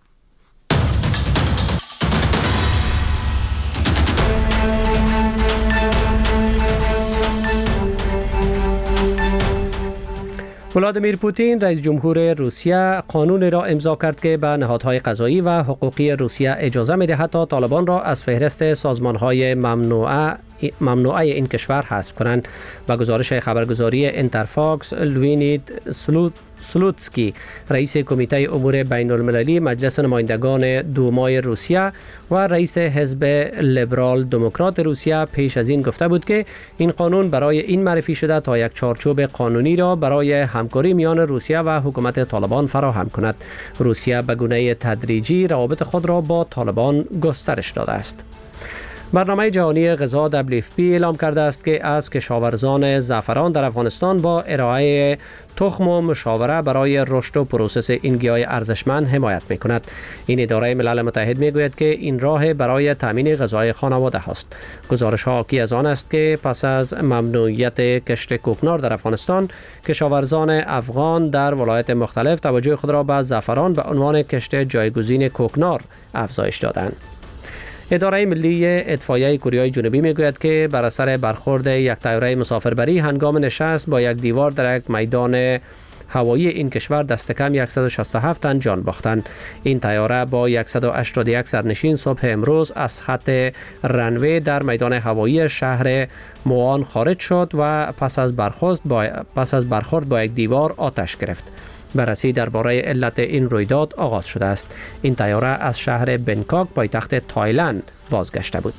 ولادیمیر پوتین رئیس جمهور روسیه قانون را امضا کرد که به نهادهای قضایی و حقوقی روسیه اجازه می‌دهد تا طالبان را از فهرست سازمان‌های ممنوعه ممنوعه این کشور حذف کنند. به گزارش خبرگزاری انترفاکس، لوینید سلوت سلوتسکی رئیس کمیته امور بین المللی مجلس نمایندگان دومای روسیه و رئیس حزب لیبرال دموکرات روسیه پیش از این گفته بود که این قانون برای این معرفی شده تا یک چارچوب قانونی را برای همکاری میان روسیه و حکومت طالبان فراهم کند. روسیه به گونه تدریجی روابط خود را با طالبان گسترش داده است. برنامه جهانی غذا دبلیو اف پی اعلام کرده است که از کشاورزان زعفران در افغانستان با ارائه تخم و مشاوره برای رشد و پروسس این گیاه ارزشمند حمایت می‌کند. این اداره ملل متحد می‌گوید که این راه برای تامین غذای خانواده است. گزارش‌ها حاکی از آن است که پس از ممنوعیت کشت کوکنار در افغانستان، کشاورزان افغان در ولایات مختلف توجه خود را به زعفران به عنوان کشت جایگزین کوکنار افزایش دادند. اداره ملی اطفائیه کره جنوبی میگوید که بر اثر برخورد یک طیاره مسافربری هنگام نشست با یک دیوار در یک میدان هوایی این کشور دست کم صد و شصت و هفت تن جان باختند. این طیاره با صد و هشتاد و یک سرنشین صبح امروز از خط رنوی در میدان هوایی شهر موان خارج شد و پس از برخورد با پس از برخورد با یک دیوار آتش گرفت. بررسی درباره علت این رویداد آغاز شده است. این طیاره از شهر بنکاک پایتخت تایلند بازگشته بود.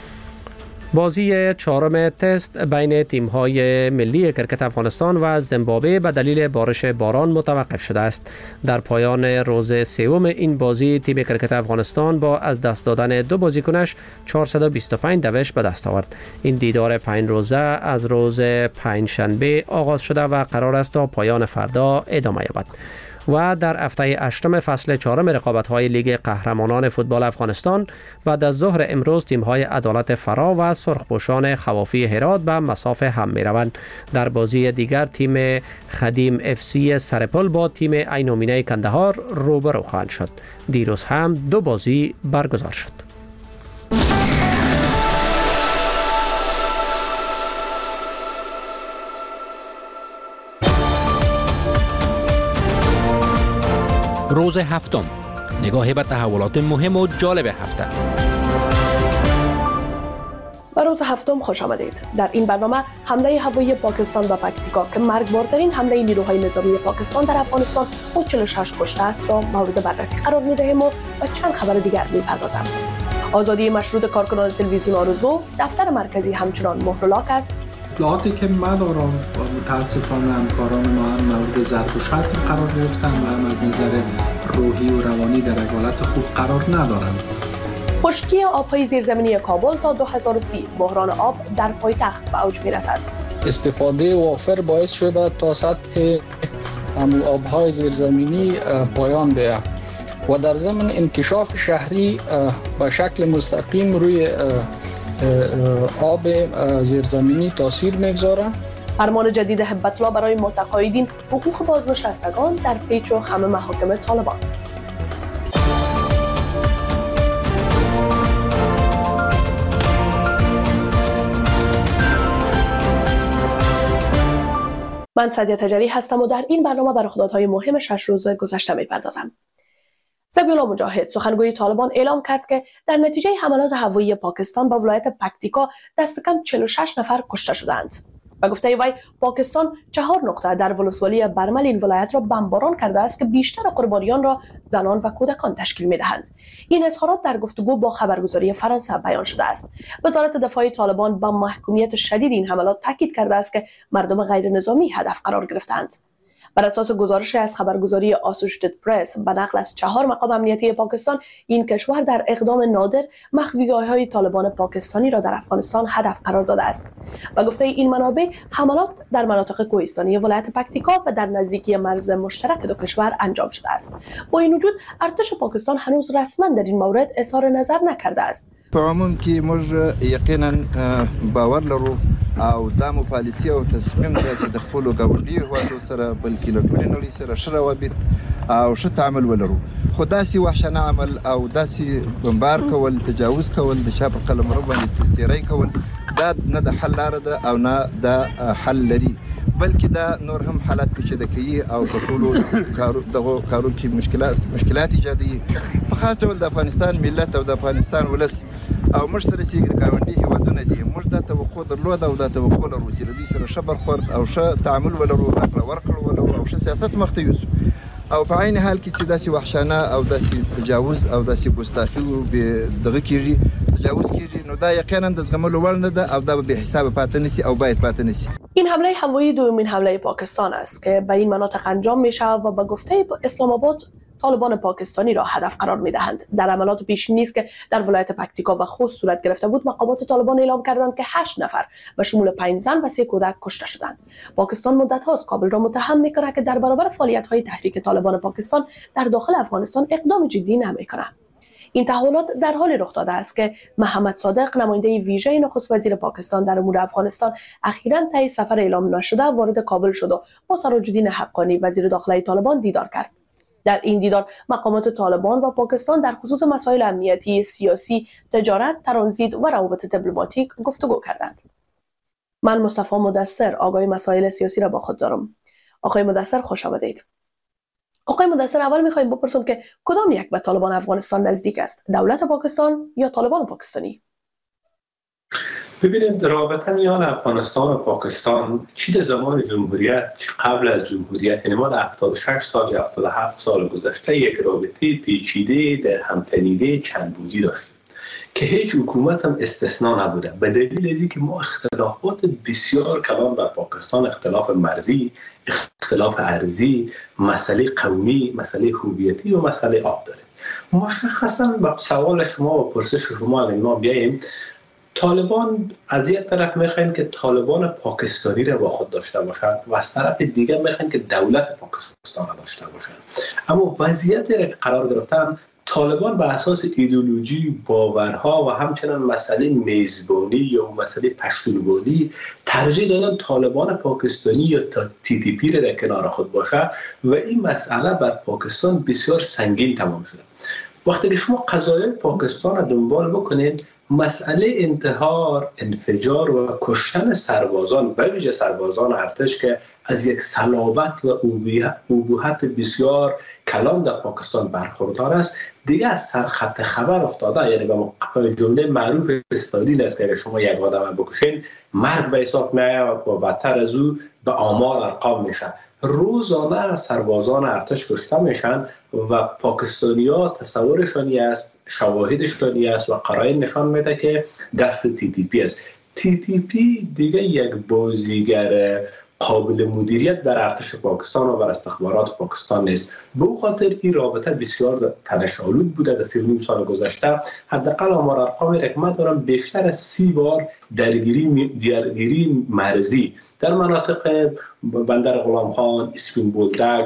بازی چهارم تست بین تیم‌های ملی کرکت افغانستان و زیمبابوه به دلیل بارش باران متوقف شده است. در پایان روز سوم این بازی تیم کرکت افغانستان با از دست دادن دو بازیکنش چهارصد و بیست و پنج دوش به دست آورد. این دیدار پنج روزه از روز پنج شنبه آغاز شده و قرار است تا پایان فردا ادامه یابد. و در هفته هشتم فصل چهارم رقابت‌های لیگ قهرمانان فوتبال افغانستان بعد از ظهر امروز تیم‌های عدالت فرا و سرخپوشان خوافی هرات به مساف هم می‌روند. در بازی دیگر تیم خدیم اف سی سرپل با تیم عینومینه کندهار روبرو خواهند شد. دیروز هم دو بازی برگزار شد. روز هفتم، نگاهی به تحولات مهم و جالب هفته. به روز هفتم خوش آمدید. در این برنامه حمله هوایی پاکستان به پکتیکا که مرگبارترین حمله نیروهای نظامی پاکستان در افغانستان با چهل و شش کشته است را مورد بررسی قرار می‌دهیم و به چند خبر دیگر می‌پردازیم. آزادی مشروط کارکنان تلویزیون آرزو، دفتر مرکزی همچنان مهرلاک است. اطلاعاتی که مدارم متاسفانه همکاران ما هم مورد ضرب و شتم قرار گرفتن و هم از نظر روحی و روانی در حالت خوب قرار ندارند. خشکی آب‌های زیرزمینی کابل تا دو هزار و سی، بحران آب در پایتخت به اوج می‌رسد. استفاده وافر باعث شده تا سطح آب‌های زیرزمینی پایان بیاید و در ضمن انکشاف شهری به شکل مستقیم روی آب زیرزمینی تاثیر میگذاره فرمان جدید هبت الله برای متقاعدین حقوق بازنشستگان در پیچ و خم محاکم طالبان. من سعدیه تجری هستم و در این برنامه به رخدادهای مهم شش روز گذشته می‌پردازم. ذبیح مجاهد سخنگوی طالبان اعلام کرد که در نتیجه حملات هوایی پاکستان به ولایت پکتیکا دست کم چهل و شش نفر کشته شدند. و گفته وی پاکستان چهار نقطه در ولسوالی برمل این ولایت را بمباران کرده است که بیشتر قربانیان را زنان و کودکان تشکیل می‌دهند. این اظهارات در گفتگو با خبرگزاری فرانسه بیان شده است. وزارت دفاع طالبان با محکومیت شدید این حملات تاکید کرده است که مردم غیر نظامی هدف قرار گرفتند. بر اساس گزارش از خبرگزاری آسوشیتد پرس به نقل از چهار مقام امنیتی پاکستان، این کشور در اقدام نادر مخفیگاه‌های طالبان پاکستانی را در افغانستان هدف قرار داده است. و گفته این منابع حملات در مناطق کوهستانی ولایت پکتیکا و در نزدیکی مرز مشترک دو کشور انجام شده است. با این وجود ارتش پاکستان هنوز رسما در این مورد اظهار نظر نکرده است. په عموم کې موږ یقینا باور لرو او دا مو پالیسي او تصمیم دی چې د خپلو ګاونډیو هیوادو سره بلکې له ټولې نړۍ سره ښه روابط او ښه تعامل ولرو. خو داسې وحشانه عمل او داسې بمبار کول، تجاوز کول، د چا په قلمرو باندې تیری کول، دا نه د حل لاره ده او نه د حل لري، بلکې دا نور هم حالات پیچیده کوي او په ټولو کارو دغه کارو کې مشکلات مشکلات ایجادوي. په خاص ډول د افغانستان ملت او د افغانستان ولس او موږ سره چې ګاونډي هیوادونه دي، موږ دا توقع درلوده او دا توقع لرو چې دوی سره ښه برخورد او ښه تعامل ولرو، راکړه ورکړه ولرو او ښه سیاست مخ ته یوسو. او په عین حال کې چې داسې وحشانه او داسې تجاوز او داسې ګستاخي دغه کېږي، تجاوز کېږي، نو دا یقینا د زغملو وړ نه ده او دا به بېحسابه پاتې نشي او باید پاتې نشي. این حمله هوایی دومین حمله پاکستان است که به این مناطق انجام میشه و به گفته اسلام آباد طالبان پاکستانی را هدف قرار میدهند. در عملیات پیشینی است که در ولایت پکتیکا و خوست صورت گرفته بود، مقامات طالبان اعلام کردند که هشت نفر به شمول پنج زن و سه کودک کشته شدند. پاکستان مدت هاست کابل را متهم میکنه که در برابر فعالیت های تحریک طالبان پاکستان در داخل افغانستان اقدام جدی نمیکنه. این تحولات در حال رخ داده است که محمد صادق، نماینده ویژه نخست وزیر پاکستان در امور افغانستان، اخیراً طی سفر اعلام نشده وارد کابل شد و با سراج‌الدین حقانی وزیر داخلی طالبان دیدار کرد. در این دیدار مقامات طالبان و پاکستان در خصوص مسائل امنیتی، سیاسی، تجارت، ترانزیت و روابط دیپلماتیک گفتگو کردند. من مصطفی مدثر آگاه مسائل سیاسی را با خود دارم. آقای مدثر خوش آمدید. آقای مدثر، اول می‌خوایم بپرسم که کدام یک به طالبان افغانستان نزدیک است؟ دولت پاکستان یا طالبان پاکستانی؟ ببینید، رابطه میان افغانستان و پاکستان چی در زمان جمهوریت، چی قبل از جمهوریت، یعنی ما در هفتاد و شش سال یا هفتاد و هفت سال گذشته یک رابطه پیچیده در همتنیده چند بودی داشتیم که هیچ حکومت هم استثناء نبوده، به دلیل از اینکه ما اختلافات بسیار کلان با پاکستان، اختلاف مرزی، اختلاف ارضی، مسئله قومی، مسئله هویتی و مسئله آب داریم. مشخصا با سوال شما و پرسش شما اگر ما بیاییم، طالبان از یک طرف میخواین که طالبان پاکستانی را با خود داشته باشند و از طرف دیگر میخواین که دولت پاکستان را داشته باشند. اما وضعیتی را که قرار گرفتن، طالبان به اساس ایدئولوژی، باورها و همچنین مسئله میزبانی یا مسئله پشتونوانی ترجیح دادن طالبان پاکستانی یا تی تی پی را در کنار خود باشه و این مسئله بر پاکستان بسیار سنگین تمام شده. وقتی که شما قضایای پاکستان را دنبال بکنید، مسئله انتحار، انفجار و کشتن سربازان، به ویژه سربازان ارتش که از یک صلابت و ابهت بسیار کلان در پاکستان برخوردار است، دیگه از سرخط خبر افتاده. یعنی به جمله معروف استالین است که اگر شما یک آدم بکشین، مرگ به حساب میاد و بدتر از او به آمار ارقام میشه. روزانه سربازان ارتش کشته میشن و پاکستانی‌ها تصورشانی است، شواهدشانی است و قرائن نشان میده که دست تی تی پی است. تی تی پی دیگه یک بازیگر قابل مدیریت در ارتش پاکستان و بر استخبارات پاکستان نیست. به او خاطر این رابطه بسیار تنش‌آلود بوده در سی و نیم سال گذشته. حداقل آمار ارقامی را که من دارم، بیشتر از سی بار درگیری درگیری مرزی در مناطق بندر غلام خان، اسفین بولدک،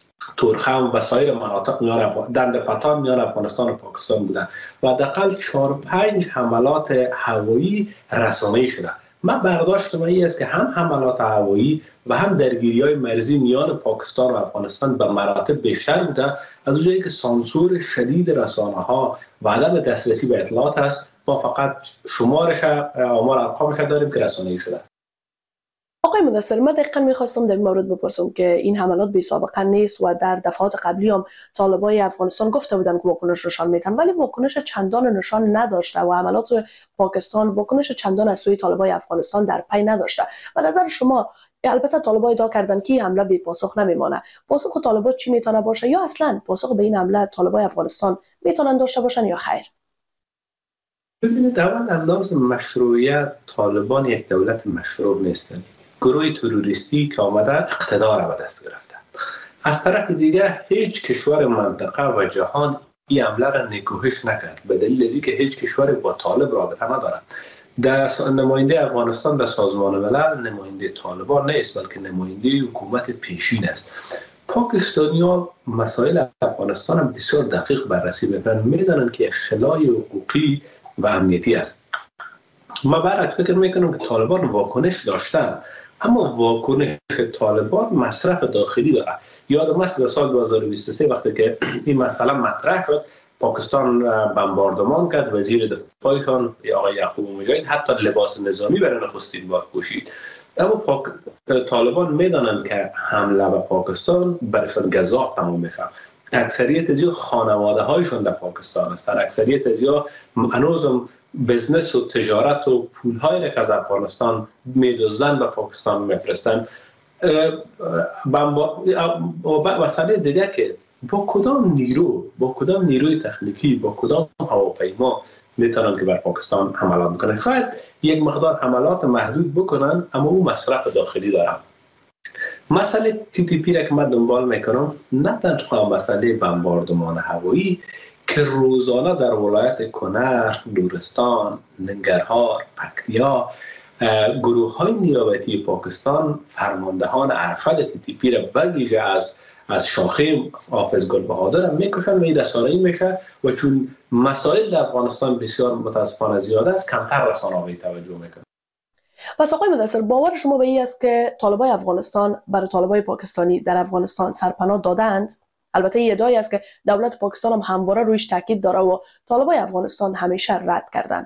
تورخم و سایر مناطق میان دند پتان میان افغانستان و پاکستان بوده و حداقل چهار پنج حملات هوایی رسانه‌ای شده. من برداشت من این است که هم حملات هوایی و هم درگیری‌های مرزی میان پاکستان و افغانستان به مراتب بیشتر بوده، از اونجایی که سانسور شدید رسانه‌ها و عدم دسترسی به اطلاعات است. ما فقط شمارش آمار ارقامش داریم که رسانه‌ای شده. آقای مدثر، من دقیقاً می‌خواستم در این مورد بپرسم که این حملات بی سابقه نیست و در دفعات قبلی هم طالبای افغانستان گفته بودن که واکنش نشان میدن، ولی واکنش چندان نشان نداشته و حملات پاکستان واکنش چندان از سوی طالبای افغانستان در پی نداشته. و نظر شما، البته طالبا ادعا کردن که این حمله بی پاسخ نمیمانه، پاسخ طالبا چی میتونه باشه، یا اصلا پاسخ به این حمله طالبای افغانستان میتونن داشته باشن یا خیر؟ ببینید، اول انداز مشروعیت طالبان یک دولت مشروع نیستند. گروه تروریستی که آمده اقتدار را به دست گرفته. از طرف دیگه هیچ کشور منطقه و جهان این حمله را نکوهش نکرد، به دلیل از اینکه هیچ کشور با طالب رابطه ندارد. در نماینده افغانستان در سازمان ملل نماینده طالبان نیست، بلکه نماینده حکومت پیشین است. پاکستانی‌ها مسائل افغانستان هم بسیار دقیق بررسی می‌کنند، می‌دانند که خلای حقوقی و امنیتی است. ما برعکس فکر می‌کنم که طالبان واکنش داشتن، اما واکنش طالبان مصرف داخلی داره. یادم است در سال دو هزار و بیست و سه وقتی که این مسئله مطرح شد، پاکستان بمباردمان کرد، وزیر دفاعشان آقای یعقوب مجاهد حتی لباس نظامی برای نخستین بار پوشید. اما پاک... طالبان میدانند که حمله به پاکستان برایشان گزاف تمام میشه. اکثریت از خانواده هایشان در پاکستان هستند، اکثریت از هنوزم بزنس و تجارت و پول‌هایی را که از افغانستان می‌دزدن به پاکستان می‌فرستن. مسئله دیگه که با کدام نیرو، با کدام نیروی تکنیکی، با کدام هواپیما میتونن که بر پاکستان حملات بکنن. شاید یک مقدار حملات محدود بکنن، اما او مصرف داخلی داره. مسئله تی تی پی را که من دنبال میکنم، نه تنها مسئله بمباردمان هوایی که روزانه در ولایت کنر، نورستان، ننگرهار، پکتیا گروه های نیابتی پاکستان فرماندهان ارشد تی تی پی را بویژه از از شاخه حافظ گلبهادر میکشن و این رسانه‌ای میشه و چون مسائل در افغانستان بسیار متاسفانه زیاده است، کمتر رسانه‌ای توجه میکنه. پس آقای مدثر، باور شما به این است که طالبای افغانستان برای طالبای پاکستانی در افغانستان سرپناه دادند؟ البته این ادعایی است که دولت پاکستان هم همواره رویش تاکید داره و طالبای افغانستان همیشه رد کردن.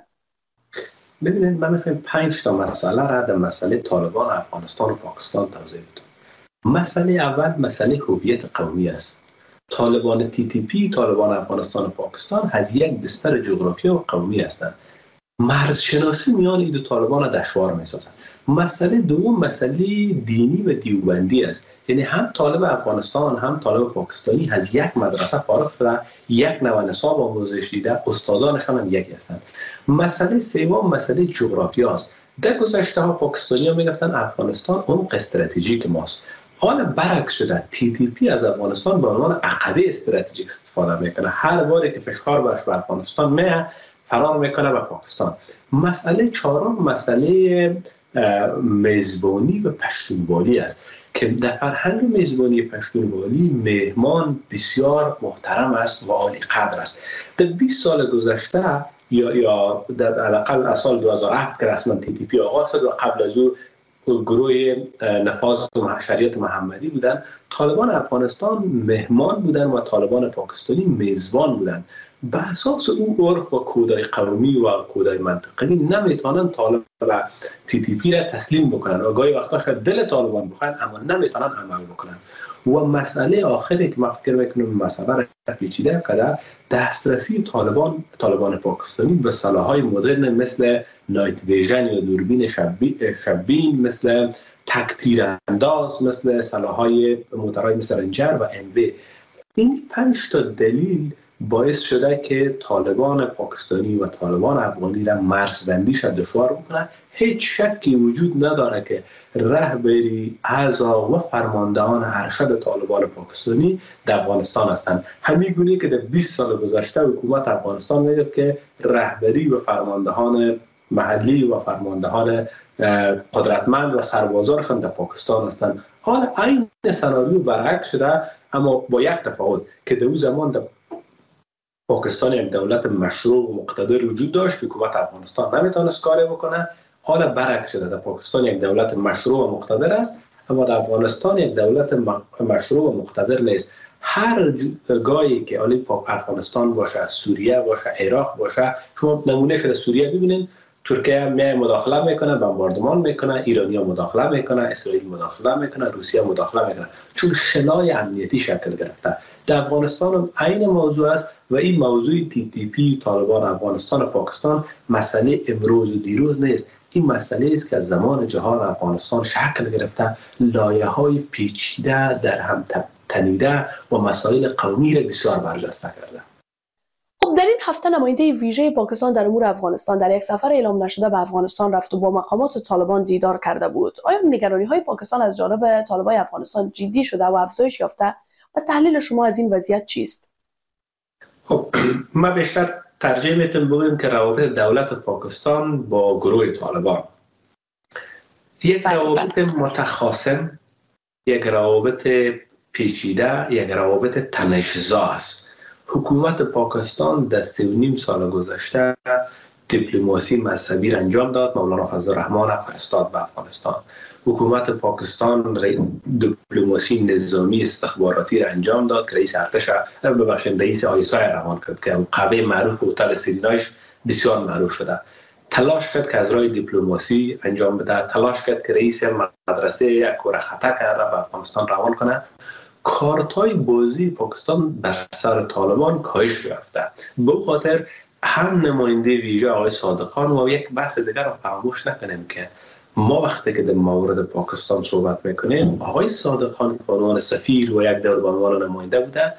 ببینید، من میخوایم پنج تا مسئله را در مسئله طالبان افغانستان و پاکستان توضیح بدم. مسئله اول مسئله هویت قومی است. طالبان تی تی پی، طالبان افغانستان و پاکستان از یک بستر جغرافیا و قومی هستند. مرزشناسی میان این دو طالبان را دشوار می‌سازد. مسئله دوم مسئله دینی و دیوبندی است. یعنی هم طالب افغانستان هم طالب پاکستانی از یک مدرسه فارغ شده، یک نوع نصاب آموزش دیده، استادانشان هم یک هستند. مسئله سوم مسئله جغرافیا است. در گذشته ها پاکستانی ها میگفتن افغانستان عمق استراتژیک ماست. حالا برعکس شده، تی تی پی از افغانستان به عنوان عقبه استراتژیک استفاده میکنه. هر باری که فشار برش به افغانستان میه، فرار میکنه به پاکستان. مسئله چهارم مسئله میزبانی و پشتونوالی است که در فرهنگ میزبانی پشتونوالی مهمان بسیار محترم است و عالی قدر است. در بیست سال گذشته یا یا در حداقل از سال دو هزار و هفت که رسما تی تی پی آغاز شد و قبل از او گروه نفاذ شریعت محمدی بودن، طالبان افغانستان مهمان بودن و طالبان پاکستانی میزبان بودن. به اساس اون عرف و کودای قومی و کودای منطقی نمیتونن طالب و تی تی پی را تسلیم بکنن و گاهی وقتا شاید دل طالبان بخواین اما نمیتونن عمل بکنن. و مسئله آخری که من فکر میکنم مسئله را پیچیده کرده، دسترسی طالبان طالبان پاکستانی به سلاح‌های مدرن مثل نایت ویژن یا دوربین شبین، مثل تکتیر انداز، مثل سلاح‌های موتورهای مثل رنجر و ام بی. این پنج تا دلیل باعث شده که طالبان پاکستانی و طالبان افغانی را مرزبندیش دشوار بکنه. هیچ شکی وجود نداره که رهبری، اعضا و فرماندهان ارشد طالبان پاکستانی در افغانستان هستند. همین گونه که در بیست سال گذشته حکومت افغانستان میگه که رهبری و فرماندهان محلی و فرماندهان قدرتمند و سربازانشان در پاکستان هستند. حالا این سناریو برعکس شده، اما با یک تفاوت که در اون زمان در پاکستان یک دولت مشروع و مقتدر وجود داشت که حکومت افغانستان نمیتونست کاری بکنه حالا برعکس شده. در پاکستان یک دولت مشروع و مقتدر است، اما در افغانستان یک دولت مشروع و مقتدر نیست. هر گاهی که علی پاک افغانستان باشه، سوریه باشه، عراق باشه، شما نمونه شده سوریه ببینید، ترکیه میای مداخله میکنه، بمباردمان میکنه، ایرانیا مداخله میکنه، اسرائیل مداخله میکنه، روسیه مداخله میکنه، چون خلای امنیتی شکل گرفته. در افغانستان هم عین موضوع است و این موضوع تی تی پی، طالبان افغانستان و پاکستان مسئله امروز و دیروز نیست. این مسئله است که از زمان جهان افغانستان شکل گرفته، لایه‌های پیچیده در هم تنیده و مسائل قومی را بسیار برجسته کرده. خب در این هفته نماینده ویژه پاکستان در امور افغانستان در یک سفر اعلام نشده به افغانستان رفت و با مقامات طالبان دیدار کرده بود. آیا نگرانی‌های پاکستان از جانب طالبان افغانستان جدی شده و افزایش یافته و تحلیل شما از این وضعیت چیست؟ خب ما بیشتر ترجیح میتونم بگم که روابط دولت پاکستان با گروه طالبان یک روابط متخاصم، یک روابط پیچیده، یک روابط تنش‌زا است. حکومت پاکستان در سه و نیم سال گذشته دیپلماسی مذهبی را انجام داد. مولانا فضل الرحمن فرستاد به افغانستان. حکومت پاکستان دیپلماسی نظامی استخباراتی را انجام داد که رئیس ارتش ببخشید رئیس آیسای روان کرد که قوه معروف هتل سیرینایش بسیار معروف شده. تلاش کرد که از راه دیپلماسی انجام بده، تلاش کرد که رئیس مدرسه یک کره خطا کرده به افغانستان روان کنه. کارتای بازی پاکستان بر سر طالبان کاهش یافته. به خاطر هم نماینده ویژه آقای صادقان و یک بحث دیگر رو فراموش نکنیم که ما وقتی که در مورد پاکستان صحبت میکنیم، آقای صادقان به عنوان سفیر و یک دور به عنوان نماینده بوده،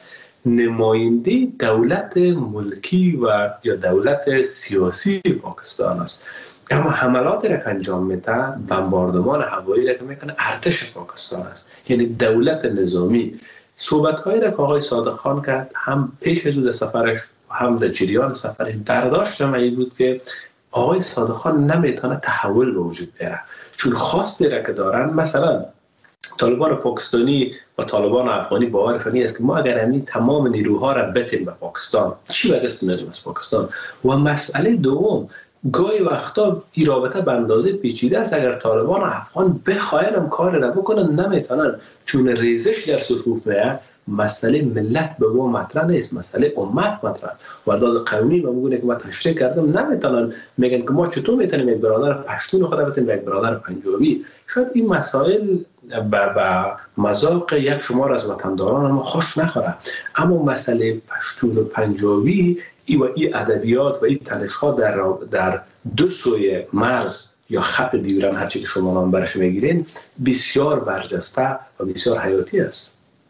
نماینده دولت ملکی و یا دولت سیاسی پاکستان است. اما حملاتی را که انجام میده، بمباردمان هوایی را که میکنه، ارتش پاکستان است، یعنی دولت نظامی. صحبت‌هایی را که آقای صادقان کرد، هم پیش از او در سفرش هم در جریان سفرش، برداشتم این بود که آقای صادقان نمیتونه تحول به وجود بیاره، چون خواستی را که دارن، مثلا طالبان پاکستانی و طالبان افغانی باورشون است که ما اگر همین تمام نیروها را بتیم به پاکستان، چی به دست میاریم از پاکستان؟ و مسئله دوم، گاهی وقتا این رابطه به اندازه پیچیده است، اگر طالبان و افغان بخواین هم کار را بکنن نمیتونن، چون ریزش در صفوف میه. مسئله ملت به ما مطرح نیست، مسئله امت مطرح. وحدت قومی و میگونه که ما تشریح کردم نمیتونن، میگن که ما چطور میتونیم یک برادر پشتون خود بتیم یک برادر پنجابی. شاید این مسائل به مذاق یک شمار از وطنداران ما خوش نخوره، اما مسئله پشتون و پنجابی ای و ای ادبیات و ای تنش‌ها در در دو سوی مرز یا خط دیورن، هرچی که شما نام برش میگیرین، بسیار برجسته و بسیار حیاتی است.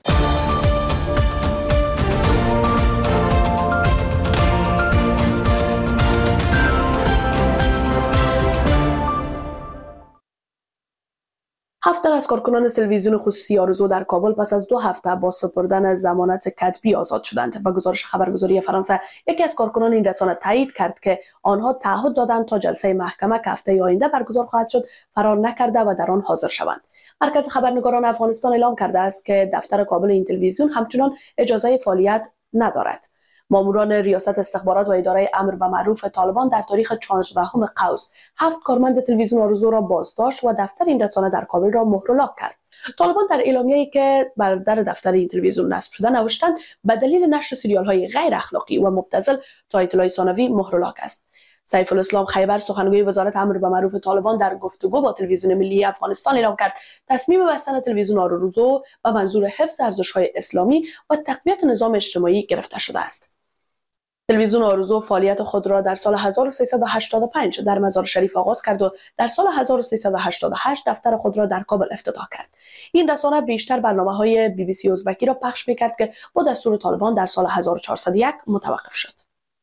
هفت از کارکنان تلویزیون خصوصی آرزو در کابل پس از دو هفته با سپردن از ضمانت کتبی آزاد شدند. به گزارش خبرگزاری فرانسه، یکی از کارکنان این رسانه تایید کرد که آنها تعهد دادند تا جلسه محکمه که هفته آینده برگزار خواهد شد فرار نکرده و در آن حاضر شوند. مرکز خبرنگاران افغانستان اعلام کرده است که دفتر کابل این تلویزیون همچنان اجازه فعالیت ندارد. ماموران ریاست استخبارات و اداره امر به معروف طالبان در تاریخ چهاردهم قوس هفت کارمند تلویزیون آرزو را بازداشت و دفتر این رسانه در کابل را مهر و لاک کرد. طالبان در اعلامیه‌ای که بر در دفتر این تلویزیون نصب شده نوشتند به دلیل نشر سریال‌های غیر اخلاقی و مبتذل تا اطلاع ثانوی مهر و لاک است. سیف الاسلام خیبر، سخنگوی وزارت امر به معروف طالبان، در گفتگو با تلویزیون ملی افغانستان اعلام کرد تصمیم بستن تلویزیون آرزو به منظور حفظ ارزش‌های اسلامی و تقویت نظام اجتماعی گرفته شده است. تلویزیون آرزو فعالیت خود را در سال هزار و سیصد و هشتاد و پنج در مزار شریف آغاز کرد و در سال هزار و سیصد و هشتاد و هشت دفتر خود را در کابل افتتاح کرد. این رسانه بیشتر برنامه‌های بی بی سی ازبکی را پخش می‌کرد که با دستور طالبان در سال هزار و چهارصد و یک متوقف شد.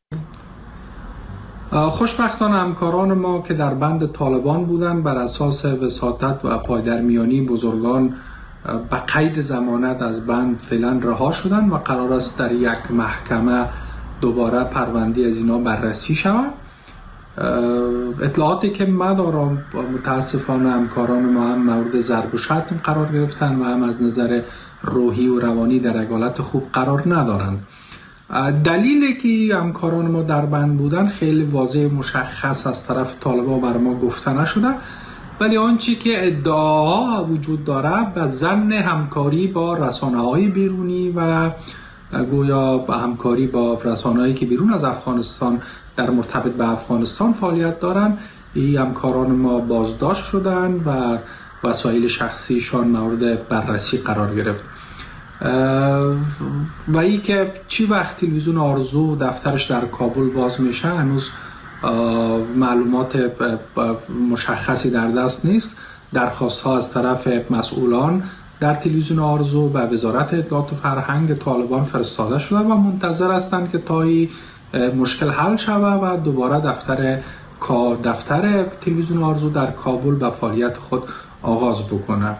خوشبختانه همکاران ما که در بند طالبان بودند بر اساس وساطت و پایدرمیانی بزرگان به قید ضمانت از بند فعلا رها شدند و قرار است در یک محکمه دوباره پرونده از اینا بررسی شود. اطلاعاتی که ما دارم متاسفانه همکاران ما هم مورد ضرب و شتم قرار گرفتن و هم از نظر روحی و روانی در حالت خوب قرار ندارند. دلیلی که همکاران ما در بند بودن خیلی واضح مشخص از طرف طالبان بر ما گفته نشده، ولی آنچه که ادعاها وجود داره به ضمن همکاری با رسانه‌های بیرونی و گویا با همکاری با رسانه‌هایی که بیرون از افغانستان در مرتبط به افغانستان فعالیت دارند، این همکاران ما بازداشت شدن و وسایل شخصیشان مورد بررسی قرار گرفت. و ای که چی وقت تلویزیون آرزو دفترش در کابل باز میشه هنوز معلومات مشخصی در دست نیست. درخواست ها از طرف مسئولان در تلویزیون آرزو و وزارت اطلاعات و فرهنگ طالبان فرستاده شده و منتظر هستند که تا این مشکل حل شود و دوباره دفتر دفتر تلویزیون آرزو در کابل به فعالیت خود آغاز بکنه.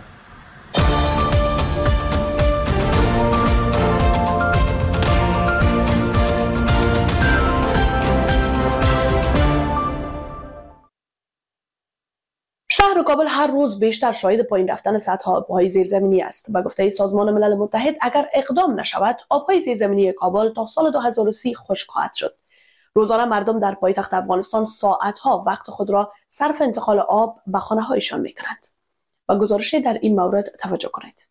شهر کابل هر روز بیشتر شاهد پایین رفتن سطح آبهای زیرزمینی است. به گفته سازمان ملل متحد اگر اقدام نشود آبهای زیرزمینی کابل تا سال دو هزار و سی خشک خواهد شد. روزانه مردم در پایتخت افغانستان ساعتها وقت خود را صرف انتقال آب به خانه‌هایشان می‌کنند. و گزارشی در این مورد توجه کنید.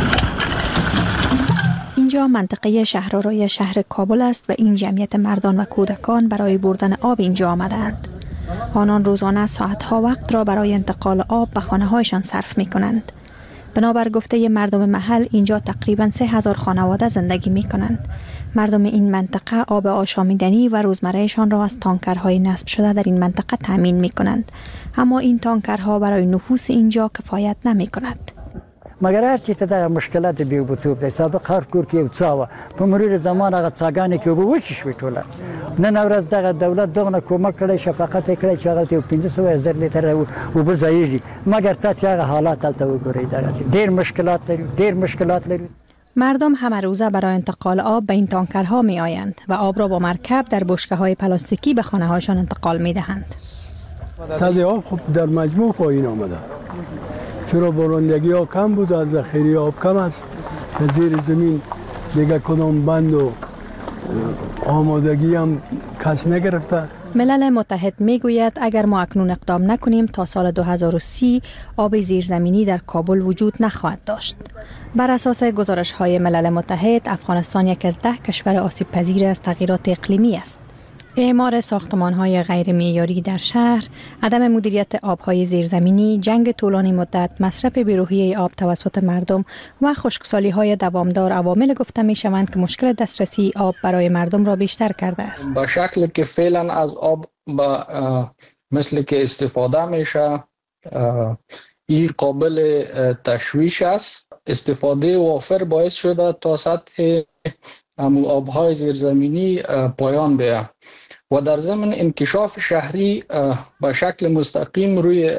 اینجا منطقه شهرآرای شهر کابل است و این جمعیت مردان و کودکان برای بردن آب اینجا آمدند. آنان روزانه ساعتها وقت را برای انتقال آب به خانه‌هایشان صرف می‌کنند. بنابر گفته مردم محل اینجا تقریباً سه هزار خانواده زندگی می‌کنند. مردم این منطقه آب آشامیدنی و روزمرهشان را از تانکرهای نصب شده در این منطقه تامین می‌کنند. اما این تانکرها برای نفوس اینجا کفایت نمی‌کند. مگر هر چی در مشکلات بی بوتوب ده سابق هر کور کې وڅاوه په مرور زمان هغه څاګانې کې وبوچ شوي ټوله نن ورځ دغه دولت دغه کومک کړی شفقت کړی چې هغه ته پنځه سوه زر لیتر وبو ځایږي مگر تا چې هغه حالات هلته وګورئ دغه ډېر مشکلات لري ډېر مشکلات لري. مردم همه روزه برای انتقال آب به این تانکرها می آیند و آب را با مرکب در بشکه‌های پلاستیکی به خانه‌هایشان انتقال می دهند. سطح آب خب در مجموع پایین آمده. چرا بارندگی ها کم بود، از ذخیره آب کم است، زیر زمین دیگه کدام بند و آمادگی هم کس نگرفته. ملل متحد می گوید اگر ما اکنون اقدام نکنیم تا سال دو هزار و سی آب زیرزمینی در کابل وجود نخواهد داشت. بر اساس گزارش های ملل متحد افغانستان یک از ده کشور آسیب پذیر از تغییرات اقلیمی است. اعمار ساختمان‌های غیر معیاری در شهر، عدم مدیریت آب‌های زیرزمینی، جنگ طولانی مدت، مصرف بی‌روحی آب توسط مردم و خشکسالی‌های دوامدار عوامل گفته می‌شوند که مشکل دسترسی آب برای مردم را بیشتر کرده است. با شکلی که فعلا از آب با مثل که استفاده میشه این قابل تشویش است. استفاده وافر باعث شده تا سطح آب‌های زیرزمینی پایان بیاید و در ضمن انکشاف شهری به شکل مستقیم روی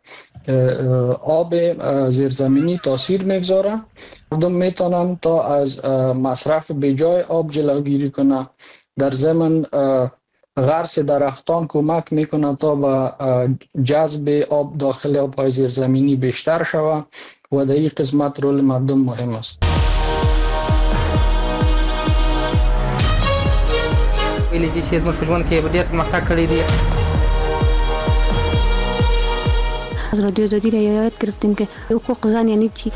آب زیرزمینی تاثیر میگذاره. مردم میتونن تا از مصرف بیجای آب جلوگیری کنه. در ضمن غرس درختان کمک میکنه تا به جذب آب داخل آب‌های زیرزمینی بیشتر شود و در این قسمت رول مردم مهم است. ویلې چې زموږ په ژوند کې ډېر پرمختګ کړی دی. از رادیو آزادی را یاد گرفتیم که حقوق زن یعنی چی.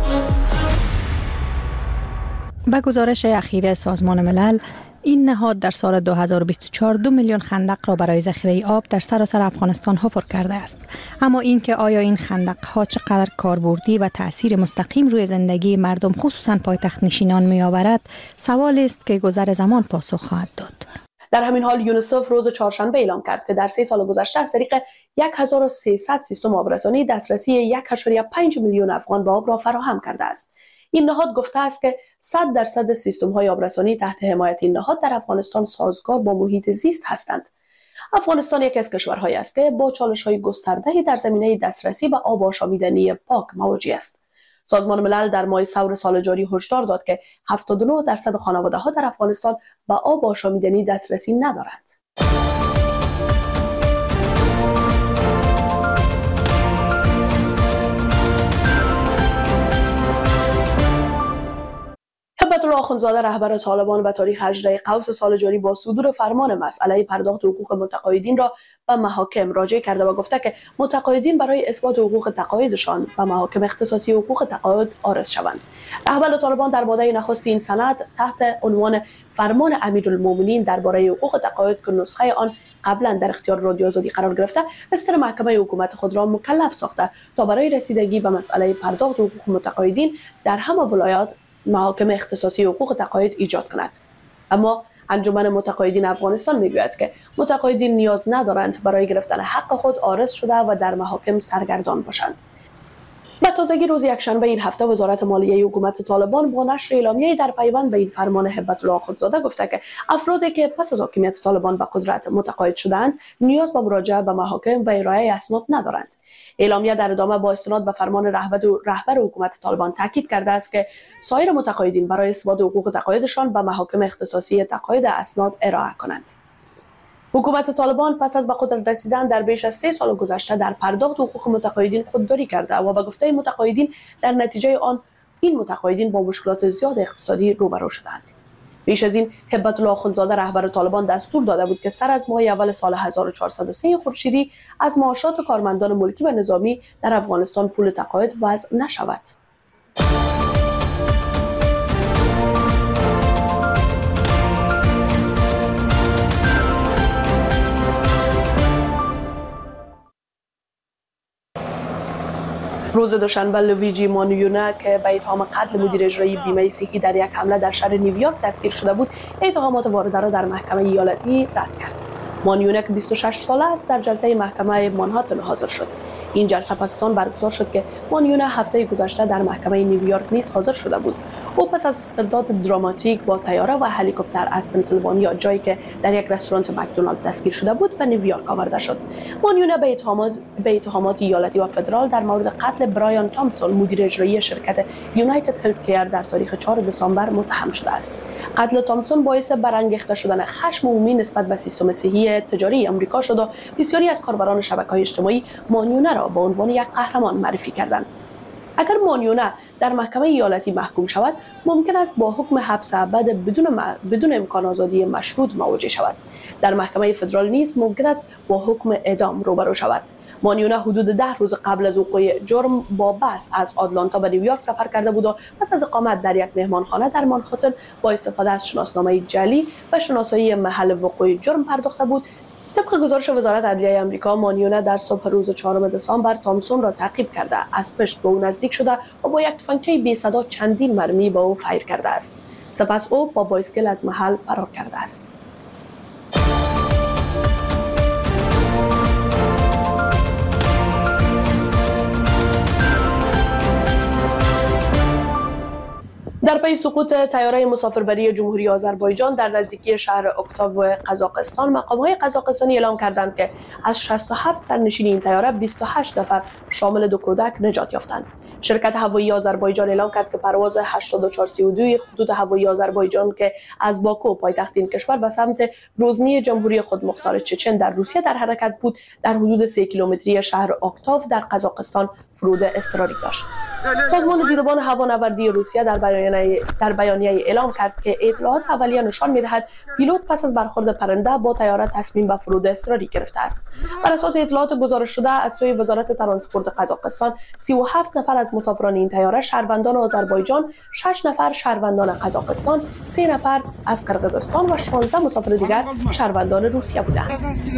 با گزارش اخیر سازمان ملل این نهاد در سال دو هزار و بیست و چهار دو میلیون خندق را برای ذخیره آب در سراسر افغانستان حفر کرده است. اما اینکه آیا این خندق ها چقدر کاربردی و تأثیر مستقیم روی زندگی مردم خصوصا پایتخت نشینان می آورد سوالی است که گذر زمان پاسخ خواهد داد. در همین حال یونیسف روز چهارشنبه اعلام کرد که در سه سال گذشته از طریق هزار و سیصد سیستم آبرسانی دسترسی یک و پنج میلیون افغان به آب را فراهم کرده است. این نهاد گفته است که صد درصد سیستم‌های آبرسانی تحت حمایت این نهاد در افغانستان سازگار با محیط زیست هستند. افغانستان یکی از کشورهایی است که با چالش‌های گسترده‌ای در زمینه دسترسی به آب آشامیدنی پاک مواجه است. سازمان ملل در ماه ثور سال جاری هشدار داد که هفتاد و نه درصد خانواده‌ها در افغانستان به آب آشامیدنی دسترسی ندارند. هبت الله آخوندزاده رهبر طالبان به تاریخ هجده قوس سال جاری با صدور فرمان مسئله پرداخت حقوق متقاعدین را به محاکم مراجعه کرده و گفته که متقاعدین برای اثبات حقوق تقاعدشان به محاکم اختصاصی حقوق تقاعد عارض شوند. رهبر طالبان در ماده نخست این سند تحت عنوان فرمان امیرالمومنین درباره حقوق تقاعد که نسخه آن قبلا در اختیار رادیو آزادی قرار گرفته، استر محکمه حکومت خود را مکلف ساخته تا برای رسیدگی به مسئله پرداخت حقوق متقاعدین در همه ولایات محاکم اختصاصی حقوق تقاعد ایجاد کند. اما انجمن متقاعدین افغانستان میگوید که متقاعدین نیاز ندارند برای گرفتن حق خود عارض شده و در محاکم سرگردان باشند. به تازگی روز یکشنبه این هفته وزارت مالیه حکومت طالبان با نشر اعلامیه‌ای در پیوند به این فرمان هبت الله آخوندزاده گفته که افرادی که پس از حاکمیت طالبان به قدرت متقاعد شدند نیاز به مراجعه به محاکم و ارائه اسناد ندارند. اعلامیه در ادامه با استناد به فرمان رهبر رهبر حکومت طالبان تاکید کرده است که سایر متقاعدین برای اثبات حقوق تقاعدشان به محاکم اختصاصی تقاعد اسناد ارائه کنند. حکومت طالبان پس از به قدرت رسیدن در بیش از سه سال گذشته در پرداخت حقوق متقاعدین خودداری کرده و به گفته متقاعدین در نتیجه آن این متقاعدین با مشکلات زیاد اقتصادی روبرو شدند. بیش از این هبت الله آخوندزاده رهبر طالبان دستور داده بود که سر از ماه اول سال هزار و چهارصد و سه خورشیدی از معاشات کارمندان ملکی و نظامی در افغانستان پول تقاعد وضع نشود. روز دوشنبه لویجی مانیونا که به اتهام قتل مدیر اجرایی بیمه صحی در یک حمله در شهر نیویورک دستگیر شده بود، اتهامات وارده را در محکمه ایالتی رد کرد. مانیونا که بیست و شش ساله است در جلسه محکمه مانهاتن حاضر شد. این جلسه پس آن برگزار شد که مانیونا هفته گذشته در محکمه نیویورک نیز حاضر شده بود. او پس از استرداد دراماتیک با طیاره و هلیکوپتر از پنسیلوانیا، جایی که در یک رستوران مکدونالد دستگیر شده بود، به نیویورک آورده شد. مانیونا به اتهامات به اتهامات ایالتی و فدرال در مورد قتل برایان تامسون مدیر اجرایی شرکت یونایتد هلت کیر در تاریخ چهارم دسامبر متهم شده است. قتل تامسون باعث برانگیخته شدن خشم عمومی نسبت به سیستم صحی تجاری آمریکا شد و بسیاری از کاربران شبکه‌های اجتماعی مانیونا را به عنوان یک قهرمان معرفی کردند. اگر مانیونا در محکمه ایالتی محکوم شود، ممکن است با حکم حبس ابد بدون م... بدون امکان آزادی مشروط مواجه شود. در محکمه فدرال نیز ممکن است با حکم اعدام روبرو شود. مانیونا حدود ده روز قبل از وقوع جرم با بس از آتلانتا به نیویورک سفر کرده بود و پس از اقامت در یک مهمانخانه در مانهاتن با استفاده از شناسنامه جعلی و شناسایی محل وقوع جرم پرداخته بود. طبق گزارش وزارت عدلیه آمریکا، مانیونا در صبح روز چهارم دسامبر تامسون را تعقیب کرده، از پشت به او نزدیک شده و با یک تفنگچه بی صدا چندین مرمی به او فایر کرده است. سپس او با بایسکل از محل فرار کرده است. در پی سقوط طیاره مسافربری جمهوری آذربایجان در نزدیکی شهر اکتاو قزاقستان، مقام‌های قزاقستانی اعلام کردند که از شصت و هفت سرنشین این طیاره بیست و هشت نفر شامل دو کودک نجات یافتند. شرکت هوایی آذربایجان اعلام کرد که پرواز هشتاد و چهار سی و دو خطوط هوایی آذربایجان که از باکو پایتخت این کشور به سمت گروزنی جمهوری خودمختار چچن در روسیه در حرکت بود، در حدود سه کیلومتری شهر اکتاو در قزاقستان فرود اضطراری داشت. سازمان دیدبان هوانوردی روسیه در بیانیه در بیانیه اعلام کرد که اطلاعات اولیه نشان می‌دهد پیلوت پس از برخورد پرنده با طیاره تصمیم به فرود اضطراری گرفته است. بر اساس اطلاعات گزارش شده از سوی وزارت ترانسپورت قزاقستان، سی و هفت نفر از مسافران این طیاره شهروندان آذربایجان، شش نفر شهروندان قزاقستان، سه نفر از قرقیزستان و شانزده مسافر دیگر شهروندان روسیه بودند.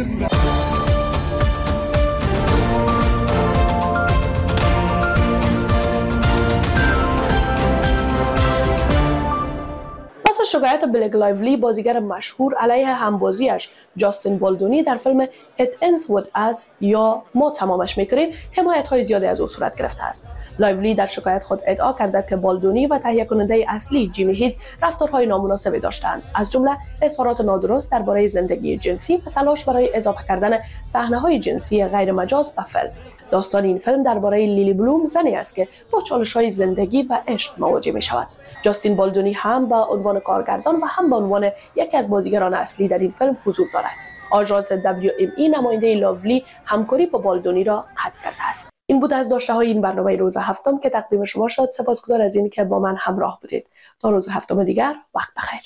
شکایت بلک لایولی، بازیگر مشهور، علیه همبازیش جاستین بالدونی در فیلم It Ends With Us یا ما تمامش میکنیم، حمایت های زیادی از او صورت گرفته است. لایولی در شکایت خود ادعا کرده که بالدونی و تهیه کننده اصلی جیمی هید رفتارهای نامناسبی داشتند، از جمله اظهارات نادرست درباره زندگی جنسی و تلاش برای اضافه کردن صحنه‌های جنسی غیر مجاز به فیلم. داستان این فیلم درباره لیلی بلوم، زنی است که با چالش‌های زندگی و عشق مواجه می‌شود. جاستین بالدونی هم به عنوان کارگردان و هم به عنوان یکی از بازیگران اصلی در این فیلم حضور دارد. آژانس دبلیو ام ای نماینده لایولی همکاری با بالدونی را قطع کرده است. این بود از داشته های این برنامه روز هفتم که تقدیم شما شد. سپاسگزار از این که با من همراه بودید. تا روز هفتم دیگر، وقت بخیر.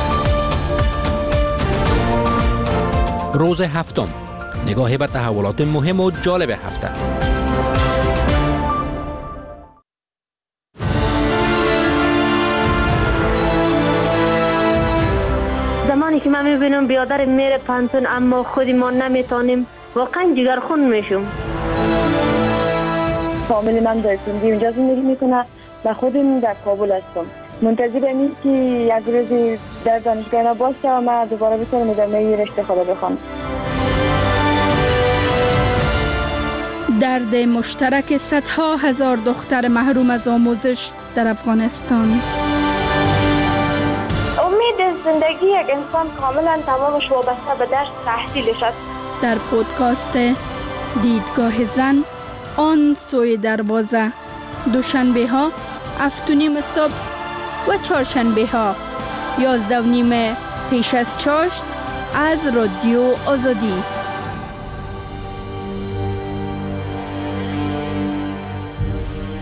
روز هفتم، نگاهی به تحولات مهم و جالب هفته. زمانی که من میبینم بیادر میره پانتون اما خودی ما نمیتونیم، واقعا جگرخون میشم. فامیل من در سندی اونجا زندگی میکنه و خودم در کابل هستم. منتظر اینیم که یک روزی در دانشگاه باشه و من دوباره بتونم ادامه رشته خود بخوام. درد مشترک صدها هزار دختر محروم از آموزش در افغانستان. امید زندگی یک انسان کاملا تمامش وابسته به درس تحصیلش است. در پودکاست دیدگاه زن، آن سوی دروازه، دوشنبه ها هفت و نیم صبح و چهارشنبه ها یازده و نیم پیش از چاشت از رادیو آزادی.